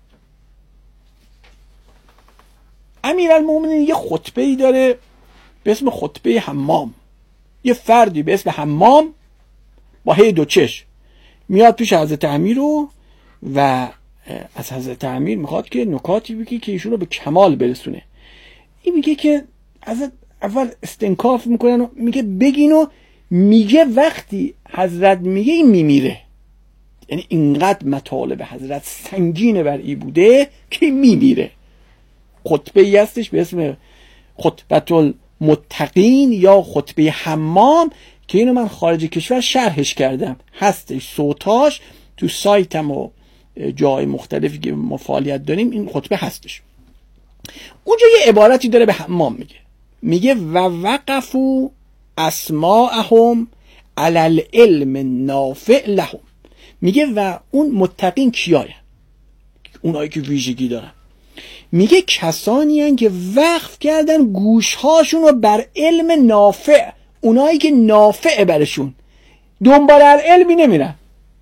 امیرالمومنین یه خطبه‌ای داره به اسم خطبه حمام. یه فردی به اسم حمام با هی دو چشم میاد پیش حضرت امیر رو و از حضرت امیر میخواد که نکاتی بگه که ایشون رو به کمال برسونه. این میگه که حضرت اول استنکاف میکنن و میگه بگین و میگه وقتی حضرت میگه این میمیره. یعنی اینقدر مطالب حضرت سنگین بر ای بوده که میمیره. خطبه ای هستش به اسم خطبه المتقین یا خطبه حمام که اینو من خارج کشور شرحش کردم، هستش صوتاش تو سایتم و جای مختلفی که ما فعالیت داریم این خطبه هستش. اونجا یه عبارتی داره به حمام میگه، میگه و وقفو اسماءهم علی العلم نافع لهم. میگه و اون متقین کیاین؟ اونایی که ویژگی دارن. میگه کسانی هن که وقف کردن گوشهاشون رو بر علم نافع، اونایی که نافع برشون، دنبال علمی نمیرن.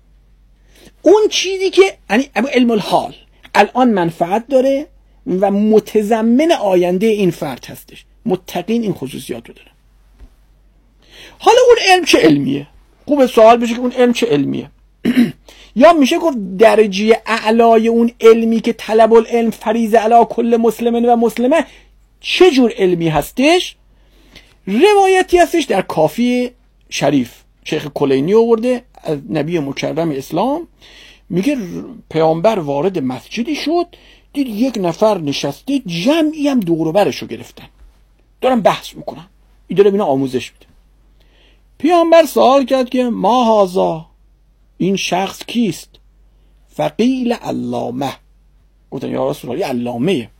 اون چیزی که یعنی علم الحال الان منفعت داره و متضمن آینده این فرد هستش. متقین این خصوصیات رو داره. حالا اون علم چه علمیه؟ خوب سوال بشه که اون علم چه علمیه. یا میشه گفت درجه اعلای اون علمی که طلب العلم فریضه علی کل مسلمین و مسلمه چه جور علمی هستش؟ روایتی هستش در کافی شریف شیخ کلینی آورده از نبی مکرم اسلام، میگه پیامبر وارد مسجدی شد، دید یک نفر نشسته، جمعی هم دور و برشو گرفتن دارن بحث میکنن، این داره بینا آموزش میده. پیامبر سوال کرد که ما هازا، این شخص کیست؟ فقیل علامه. گفتن یا رسول الله علامه.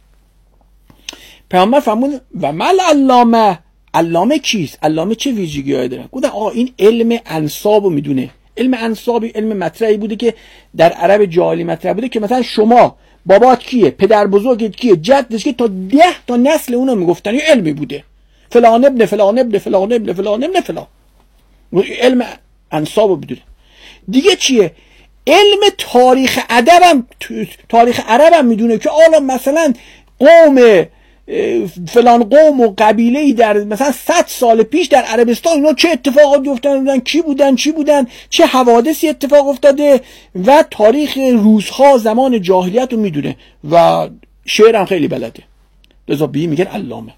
پیامبر فرمود و مل علامه، علامه کیست؟ علامه چه ویژگی‌هایی داره؟ گفتن آقا این علم انسابو میدونه. علم انسابی علم مطرحی بوده که در عرب جاهلی مطرح بوده که مثلا شما بابات کیه، پدر بزرگت کیه، جدش کیه، تا ده تا نسل اونو میگفتن. یه علمی بوده، فلان ابن فلان ابن فلان ابن فلان ابن فلان. علم انسابو بدونه. دیگه چیه؟ علم تاریخ ادبم، تاریخ عربم میدونه که حالا مثلا قوم فلان قوم و قبیله‌ای در مثلا صد سال پیش در عربستان اینا چه اتفاقاتی افتادن، کی بودن چی بودن، چه حوادثی اتفاق افتاده و تاریخ روزها زمان جاهلیت رو میدونه و شعر هم خیلی بلده. لذا بی میگن علامه.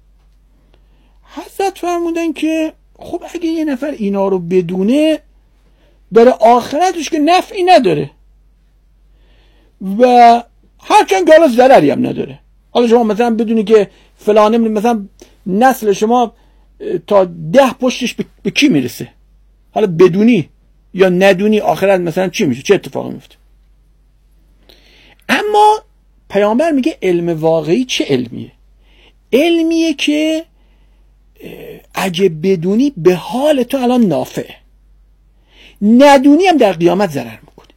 حضرت فرمودن که خب اگه یه نفر اینا رو بدونه برای آخرتش که نفعی نداره و هرچند که حالا ضرری هم نداره. حالا شما مثلا بدونی که فلانه مثلا نسل شما تا ده پشتش به کی میرسه، حالا بدونی یا ندونی آخرت مثلا چی میشه، چه اتفاقی میفته. اما پیامبر میگه علم واقعی چه علمیه؟ علمیه که اگه بدونی به حال تو الان نافعه، ندونی هم در قیامت ضرر میکنه.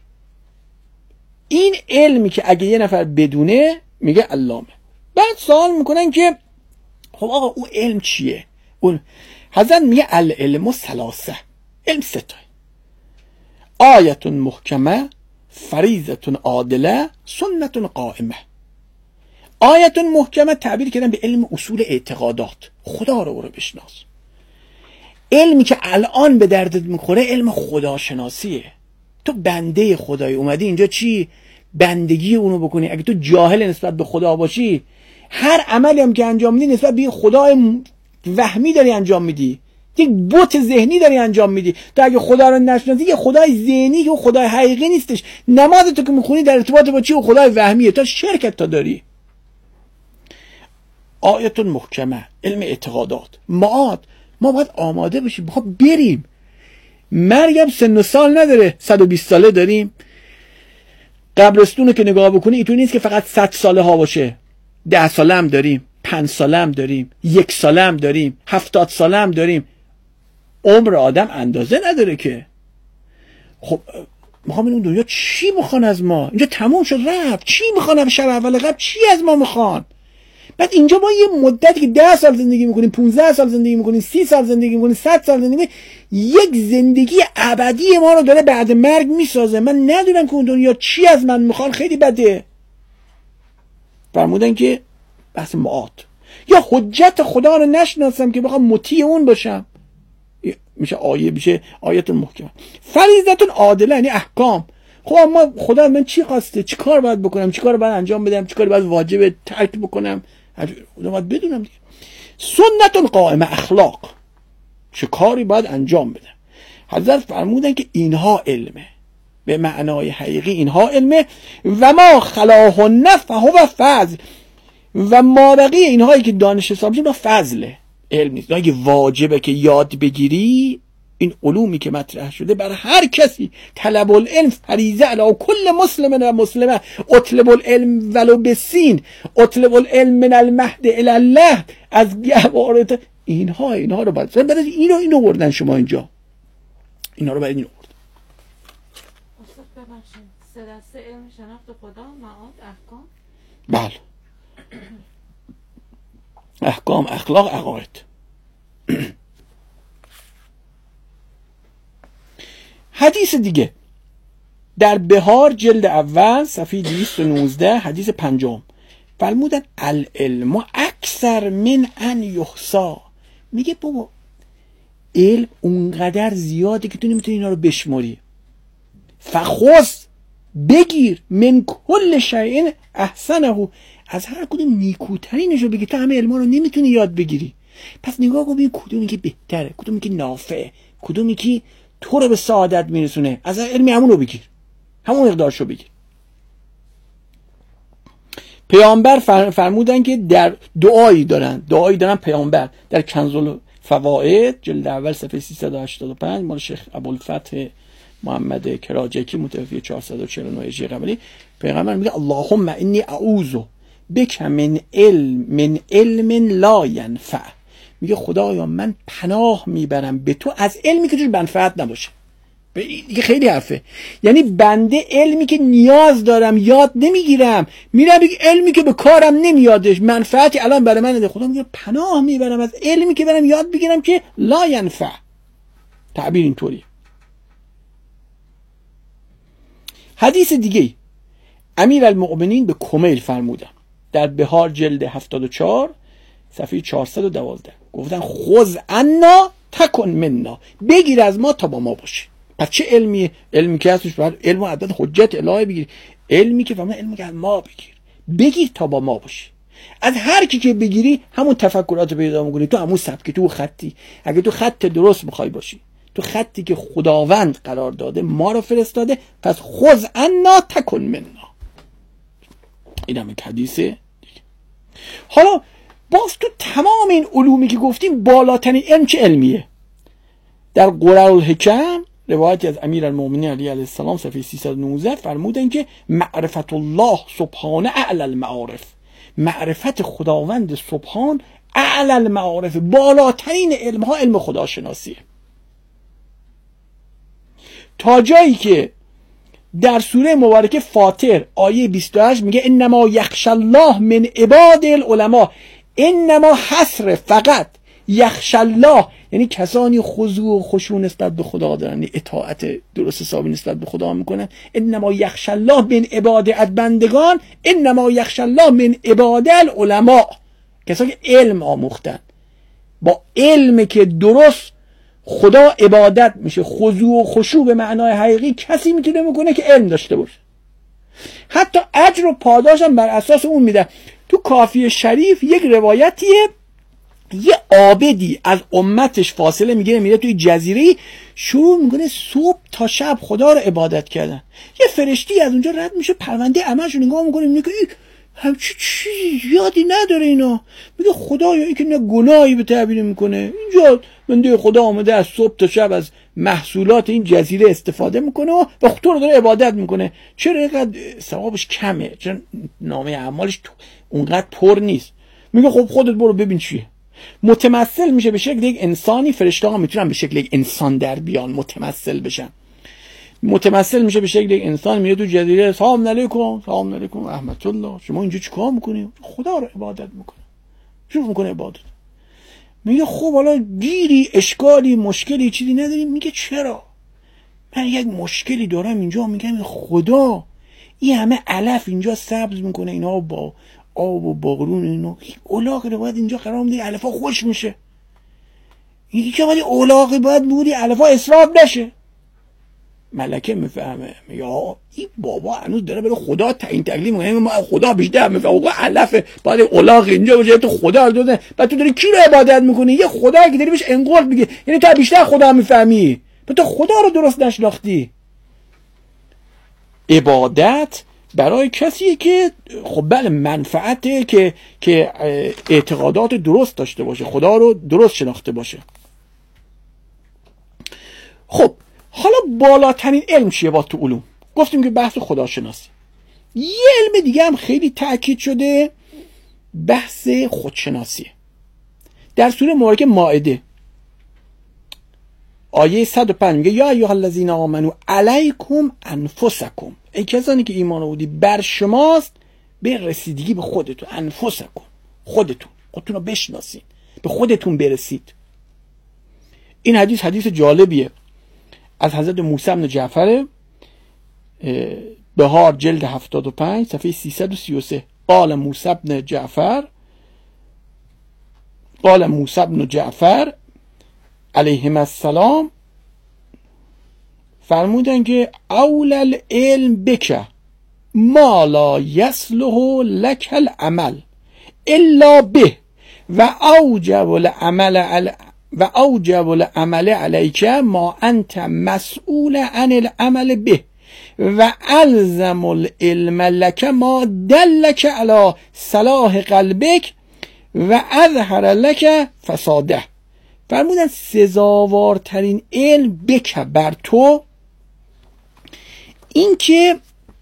این علمی که اگه یه نفر بدونه میگه علامه. بعد سوال میکنن که خب آقا اون علم چیه؟ اون حضرت میگه العلم ثلاثه، علم سه تای: آیت محکمه، فریضه عادله، سنت قائمه. آیت محکمه تعبیر کردن به علم اصول اعتقادات، خدا رو رو بشناس. علمی که الان به دردت میخوره علم خداشناسیه. تو بنده خدای اومدی اینجا چی؟ بندگی اونو بکنی. اگه تو جاهل نسبت به خدا باشی، هر عملی هم که انجام میدی نسبت به خدای وهمی داری انجام میدی، یک بت ذهنی داری انجام میدی. تو اگه خدا رو نشناسی یه خدای ذهنی که خدای حقیقی نیستش. نماز تو که میخونی در ارتباط با چی؟ و خدای وهمیه. تا شرکت تا داری. آیت محکمه، علم اعتقادات، معاد. ما باید آماده باشیم، بخواه بریم. مرگم سن و سال نداره، صد و بیست ساله داریم. قبرستون که نگاه بکنی اینطوری نیست که فقط صد ساله ها باشه. ده ساله هم داریم، پنج ساله هم داریم، یک ساله هم داریم، هفتاد ساله هم داریم. عمر آدم اندازه نداره که. خب میخوام این دنیا چی میخوان از ما؟ اینجا تموم شد رفت. چی میخوان؟ شب اول قبل چی از ما میخوان؟ بعد اینجا ما یه مدتی که ده سال زندگی میکنیم، پونزده سال زندگی میکنیم، سی سال زندگی میکنیم، صد سال زندگی میکنیم، یک زندگی ابدی ما رو داره بعد مرگ میسازه. من ندونم که اون دنیا چی از من میخوان. خیلی بده. فرمودن که بحث معاد، یا حجت خدا رو نشناسم که بخوام مطیع اون باشم. میشه آیه، میشه آیت محکمه. فریضتون عادله یعنی احکام. خب اما خدا من چی خواسته، چی کار باید بکنم، چی کار باید انجام بدم، چی کار باید واجب ترک بکنم، خدا باید بدونم دیگه. سنتون قائمه اخلاق، چه کاری باید انجام بدم. حضرت فرمودن که اینها علمه، به معنای حقیقی اینها علمه. و ما خلاهن فهو فضل، و ما بقیه اینهایی که دانش حساب میشه فضله، علم نیست. اینهایی که واجبه که یاد بگیری، این علومی که مطرح شده بر هر کسی، طلب العلم فریضه علی کل مسلم و مسلمه، اطلب العلم ولو بسین، اطلب العلم من المهد الی الله، از گوارت اینها اینها رو باید بعد اینو اینو بردن شما اینجا، اینا رو باید اینو برد. استاد ببخشید، سه دسته علم شناخت خدا، معاد، احکام. بله، احکام، اخلاق، عقاید. حدیث دیگه در بهار جلد اول صفحه دویست و نوزده حدیث پنجم فرمودن العلم اکثر من ان یحصا. میگه بابا علم اونقدر زیاده که تو نمیتونی اینا رو بشماری. فخذ، بگیر، من کل شیء احسنه، از هر کدوم نیکوترینش رو بگیر. تو همه علما رو نمیتونی یاد بگیری، پس نگاه کن ببین کدومی که بهتره، کدومی که نافعه، کدومی که تو رو به سعادت میرسونه، از علمی همون رو بگیر، همون مقدارش رو بگیر. پیامبر فرمودن که در دعایی دارن دعایی دارن پیامبر در کنز الفوائد جلد اول صفحه سیصد و هشتاد و پنج مال شیخ ابوالفتح محمد کراجکی متوفی چهارصد و چهل و نه هجری قمری. پیغمبر میگه اللهم انی اعوذ بک من علم من علم لا ینفع. میگه خدایا من پناه میبرم به تو از علمی که توش منفعت نباشه. دیگه خیلی حرفه، یعنی بنده علمی که نیاز دارم یاد نمیگیرم، میرم بگه علمی که به کارم نمیادش، منفعتی الان برای من نده. خدا میگه پناه میبرم از علمی که برم یاد بگیرم که لا ینفع. تعبیر اینطوری. حدیث دیگه امیر المؤمنین به کمیل فرمودن در بهار جلد هفتاد و چهار صفحه چهارصد و دوازده گفتن خذ عنا تکن منا، بگیر از ما تا با ما باشی. پس چه علمیه؟ علمی که هستش باید علم و عدد حجت الهی بگیر، علمی که فهمه علمی که از ما بگیر، بگیر تا با ما باشی. از هر کی که بگیری همون تفکرات پیدا می‌کنی، تو همون سبکی، تو خطی. اگه تو خط درست می‌خوای باشی، تو خطی که خداوند قرار داده، ما رو فرستاده، پس خذ عنا تکن منا. این هم یک حدیث دیگه. حالا باز تو تمام این علومی که گفتیم بالاترین علم چه علمیه؟ در قرار الحکم روایتی از امیر المؤمنین علیه السلام صفحه سیصد و نوزده فرمودن که معرفت الله سبحانه اعلی المعارف، معرفت خداوند سبحان اعلی المعارف، بالاترین علم ها علم خداشناسیه. تا جایی که در سوره مبارکه فاطر آیه بیست و هشت میگه انما یخشی الله من عباد العلماء، انما حصر فقط یخشی الله یعنی کسانی خضوع و خشوع نسبت به خدا دارن، اطاعت درست حسابی نسبت به خدا میکنن. انما یخشی الله من عبادت بندگان، انما یخشی الله من عباد العلماء، کسانی که علم آموختن، با علم که درست خدا عبادت میشه، خضوع و خشوع به معنای حقیقی کسی میتونه میکنه که علم داشته باشه. حتی اجر و پاداش هم بر اساس اون میده. تو کافی شریف یک روایتیه، یه عابدی از امتش فاصله میگیره میره توی جزیره، شروع میکنه صبح تا شب خدا رو عبادت کردن. یه فرشتی از اونجا رد میشه، پرونده عملش رو نگاه میکنه، میگه این همچی چیزی یادی نداره اینا. میگه خدایا این که نه گناهی به تعبیر میکنه، اینجا بنده خدا آمده از صبح تا شب از محصولات این جزیره استفاده میکنه و به خدا رو داره عبادت میکنه، چرا اینقدر ثوابش کمه؟ چرا نامه اعمالش اونقدر پر نیست؟ میگه خب خودت برو ببین چیه. متمثل میشه به شکل یک انسانی، فرشته ها میتونن به شکل یک انسان در بیان متمثل بشن. متمثل میشه به شکل یک انسان، میاد تو جزیره، سلام علیکم، سلام علیکم رحمت الله، شما اینجا چیکار میکنی؟ خدا رو عبادت میکنه. شروع میکنه عبادت. میگه خب حالا گیری، اشکالی، مشکلی چیزی نداری؟ میگه چرا؟ من یک مشکلی دارم اینجا. میگم خدا این همه علف اینجا سبز میکنه، اینا با آب و بارون، اینا الاغ رو باید اینجا قرار میده علفا خوش میشه. این که ولی اولاغی باید نوری الفا اصراف نشه. ملکه میفهمه، یا این بابا هنوز داره برای خدا تعیین تکلیف میکنه، ما خدا بیشتر میفهمه، آقا علفه باید اولاغ اینجا باشه، تو خدا رو داده، بعد تو داری کی رو عبادت میکنی؟ یه خدایی که داری بهش انقلاب میگه، یعنی تو بیشتر خدا میفهمی، تو خدا رو درست نشناختی. عبادت برای کسی که خب بله منفعته که که اعتقادات درست داشته باشه، خدا رو درست شناخته باشه. خب حالا بالاترین علم چیه با تو علوم؟ گفتیم که بحث خداشناسی. یه علم دیگه هم خیلی تأکید شده، بحث خودشناسی. در سوره مبارکه مائده آیه صد و پنج میگه یا ایها الذین آمنو علیکم انفسکم، ای کسانی که ایمان آوردی بر شماست به رسیدگی به خودتون، انفسکم خودتون، خودتون رو بشناسین، به خودتون برسید. این حدیث حدیث جالبیه از حضرت موسی بن جعفر بهار جلد هفتاد و پنج صفحه سیصد و سی و سه. قال موسی بن جعفر قال موسی بن جعفر علیهم السلام فرمودن که اول العلم بک ما لا یصلح لک العمل الا به و اوجب العمل علی و اوجب العمل علیک ما انت مسئول عن العمل به و الزم العلم لک ما دلک علی صلاح قلبک و اظهر لک فساده. فرمودن سزاوارترین علم بک بر تو این که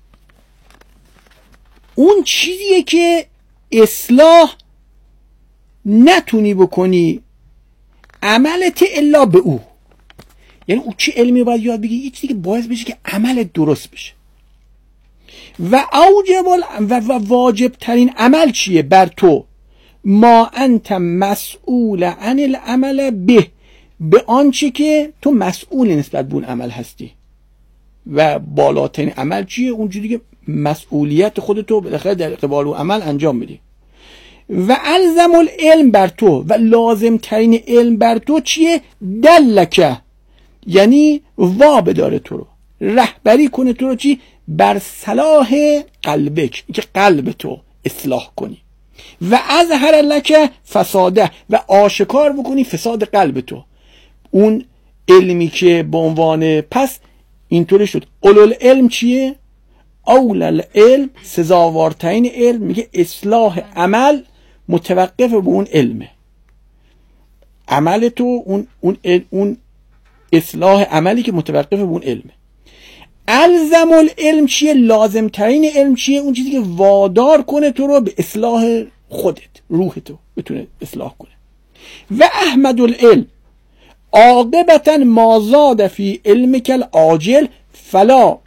اون چیزیه که اصلاح نتونی بکنی عملت الا به او، یعنی او چی علمی باید یاد بگی؟ یه چیزی که باعث بشه که عملت درست بشه. و اوجب و واجب ترین عمل چیه بر تو؟ ما انت مسئول عن العمل به، به آنچه که تو مسئول نسبت به اون عمل هستی. و بالاترین عمل چیه؟ اونجوری که مسئولیت خودتو بالاخره در قبال اون عمل انجام میدی. و الزم العلم بر تو و لازم ترین علم بر تو چیه؟ دلکه، یعنی واب داره تو رو، رهبری کنه تو رو چی؟ بر صلاح قلبک، که قلب تو اصلاح کنی. و اظهر لک فساده، و آشکار بکنی فساد قلب تو. اون علمی که به عنوان پس اینطوری شد اولل علم چیه؟ اولل علم سزاوارترین علم میگه اصلاح عمل متوقف به اون علمه. عمل تو اون اون اون اصلاح عملی که متوقف به اون علمه. الزم العلم چیه؟ لازم ترین علم چیه؟ اون چیزی که وادار کنه تو رو به اصلاح خودت، روح تو بتونه اصلاح کنه. و احمد العلم عاقبتا ما زاد فی علمک العاجل فلا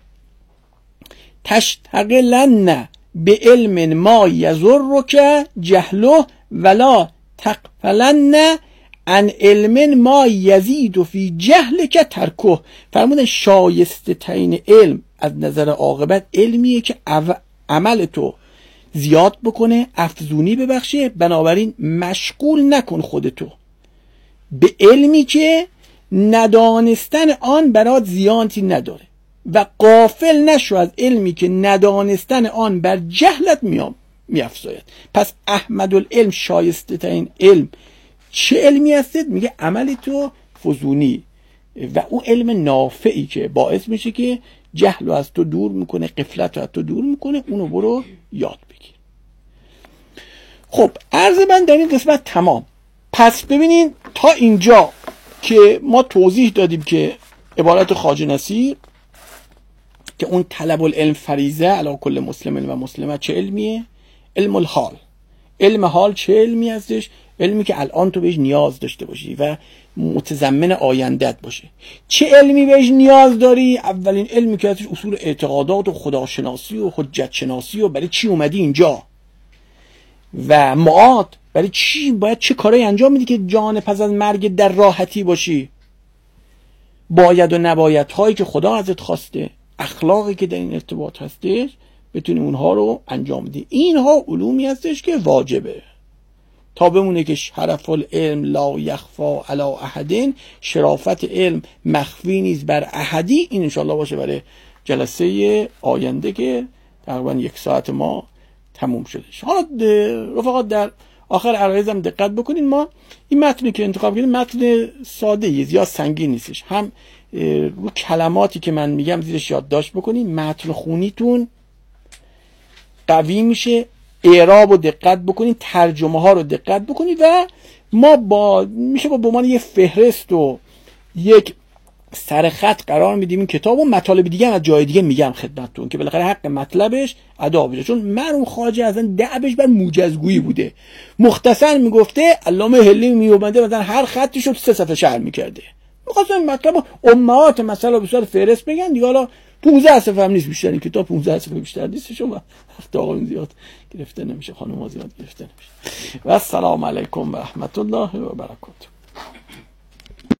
تشتغلن به علم ما یضرک جهله ولا تغفلن عن علم ما یزید فی جهلک ترکه. فرمودن شایسته ترین علم از نظر عاقبت علمیه که عمل تو زیاد بکنه، افزونی ببخشه، بنابراین مشغول نکن خودتو به علمی که ندانستن آن برات زیانتی نداره و غافل نشو از علمی که ندانستن آن بر جهلت میافزاید. پس احمد العلم شایسته ترین علم چه علمی هستید؟ میگه عمل تو فزونی و اون علم نافعی که باعث میشه که جهل رو از تو دور میکنه، غفلت رو از تو دور میکنه، اونو برو یاد بگیر. خب عرض من در این قسمت تمام. پس ببینین تا اینجا که ما توضیح دادیم که عبارت خواجه نصیر که اون طلب العلم فریضه علی کل مسلم و مسلمه چه علمیه؟ علم الحال. علم حال چه علمی هستش؟ علمی که الان تو بهش نیاز داشته باشی و متضمن آیندت باشه. چه علمی بهش نیاز داری؟ اولین علمی که هستش اصول اعتقادات و خداشناسی و حجت شناسی و برای چی اومدی اینجا و معاد، برای چی باید چه کارایی انجام میدی که جان پس از مرگ در راحتی باشی، باید و نباید هایی که خدا ازت خواسته، اخلاقی که در این ارتباط هستش، بتونی اونها رو انجام بدی. اینها علومی هستش که واجبه. تا بمونه که شرف العلم لا یخفا علی احد، شرافت علم مخفی نیست بر احدی. این انشاءالله باشه برای جلسه آینده که تقریبا یک ساعت ما تموم شده. حالا رفقات در آخر عرایزم دقت بکنین، ما این متنی که انتخاب کردیم متن ساده ایه، یا سنگین نیستش. هم رو کلماتی که من میگم زیرش یادداشت بکنین، متن خونیتون قوی میشه، اعراب رو دقت بکنین، ترجمه ها رو دقت بکنین و ما با میشه با بمان یه فهرست و یک سرخط قرار میدیم این کتاب و مطالب دیگه هم از جای دیگه میگم خدمتتون که بالاخره حق مطلبش ادا بشه، چون مرحوم خواجه اصلا دعبش بر موجزگویی بوده. مختصر میگفته علامه هلی میومده مثلا هر خطی شد سه صفحه شرح میکرده، میخواستن این مطلب امهات مثلا به صورت فهرست بگن دیگه. حالا پانزده صفحه هم نیست بیشتر، این کتاب پانزده صفحه بیشتر نیست، شما وقت آقایون زیاد گرفته نمیشه، خانم‌ها زیاد گرفته نمیشه. و السلام علیکم و رحمت الله و برکاته.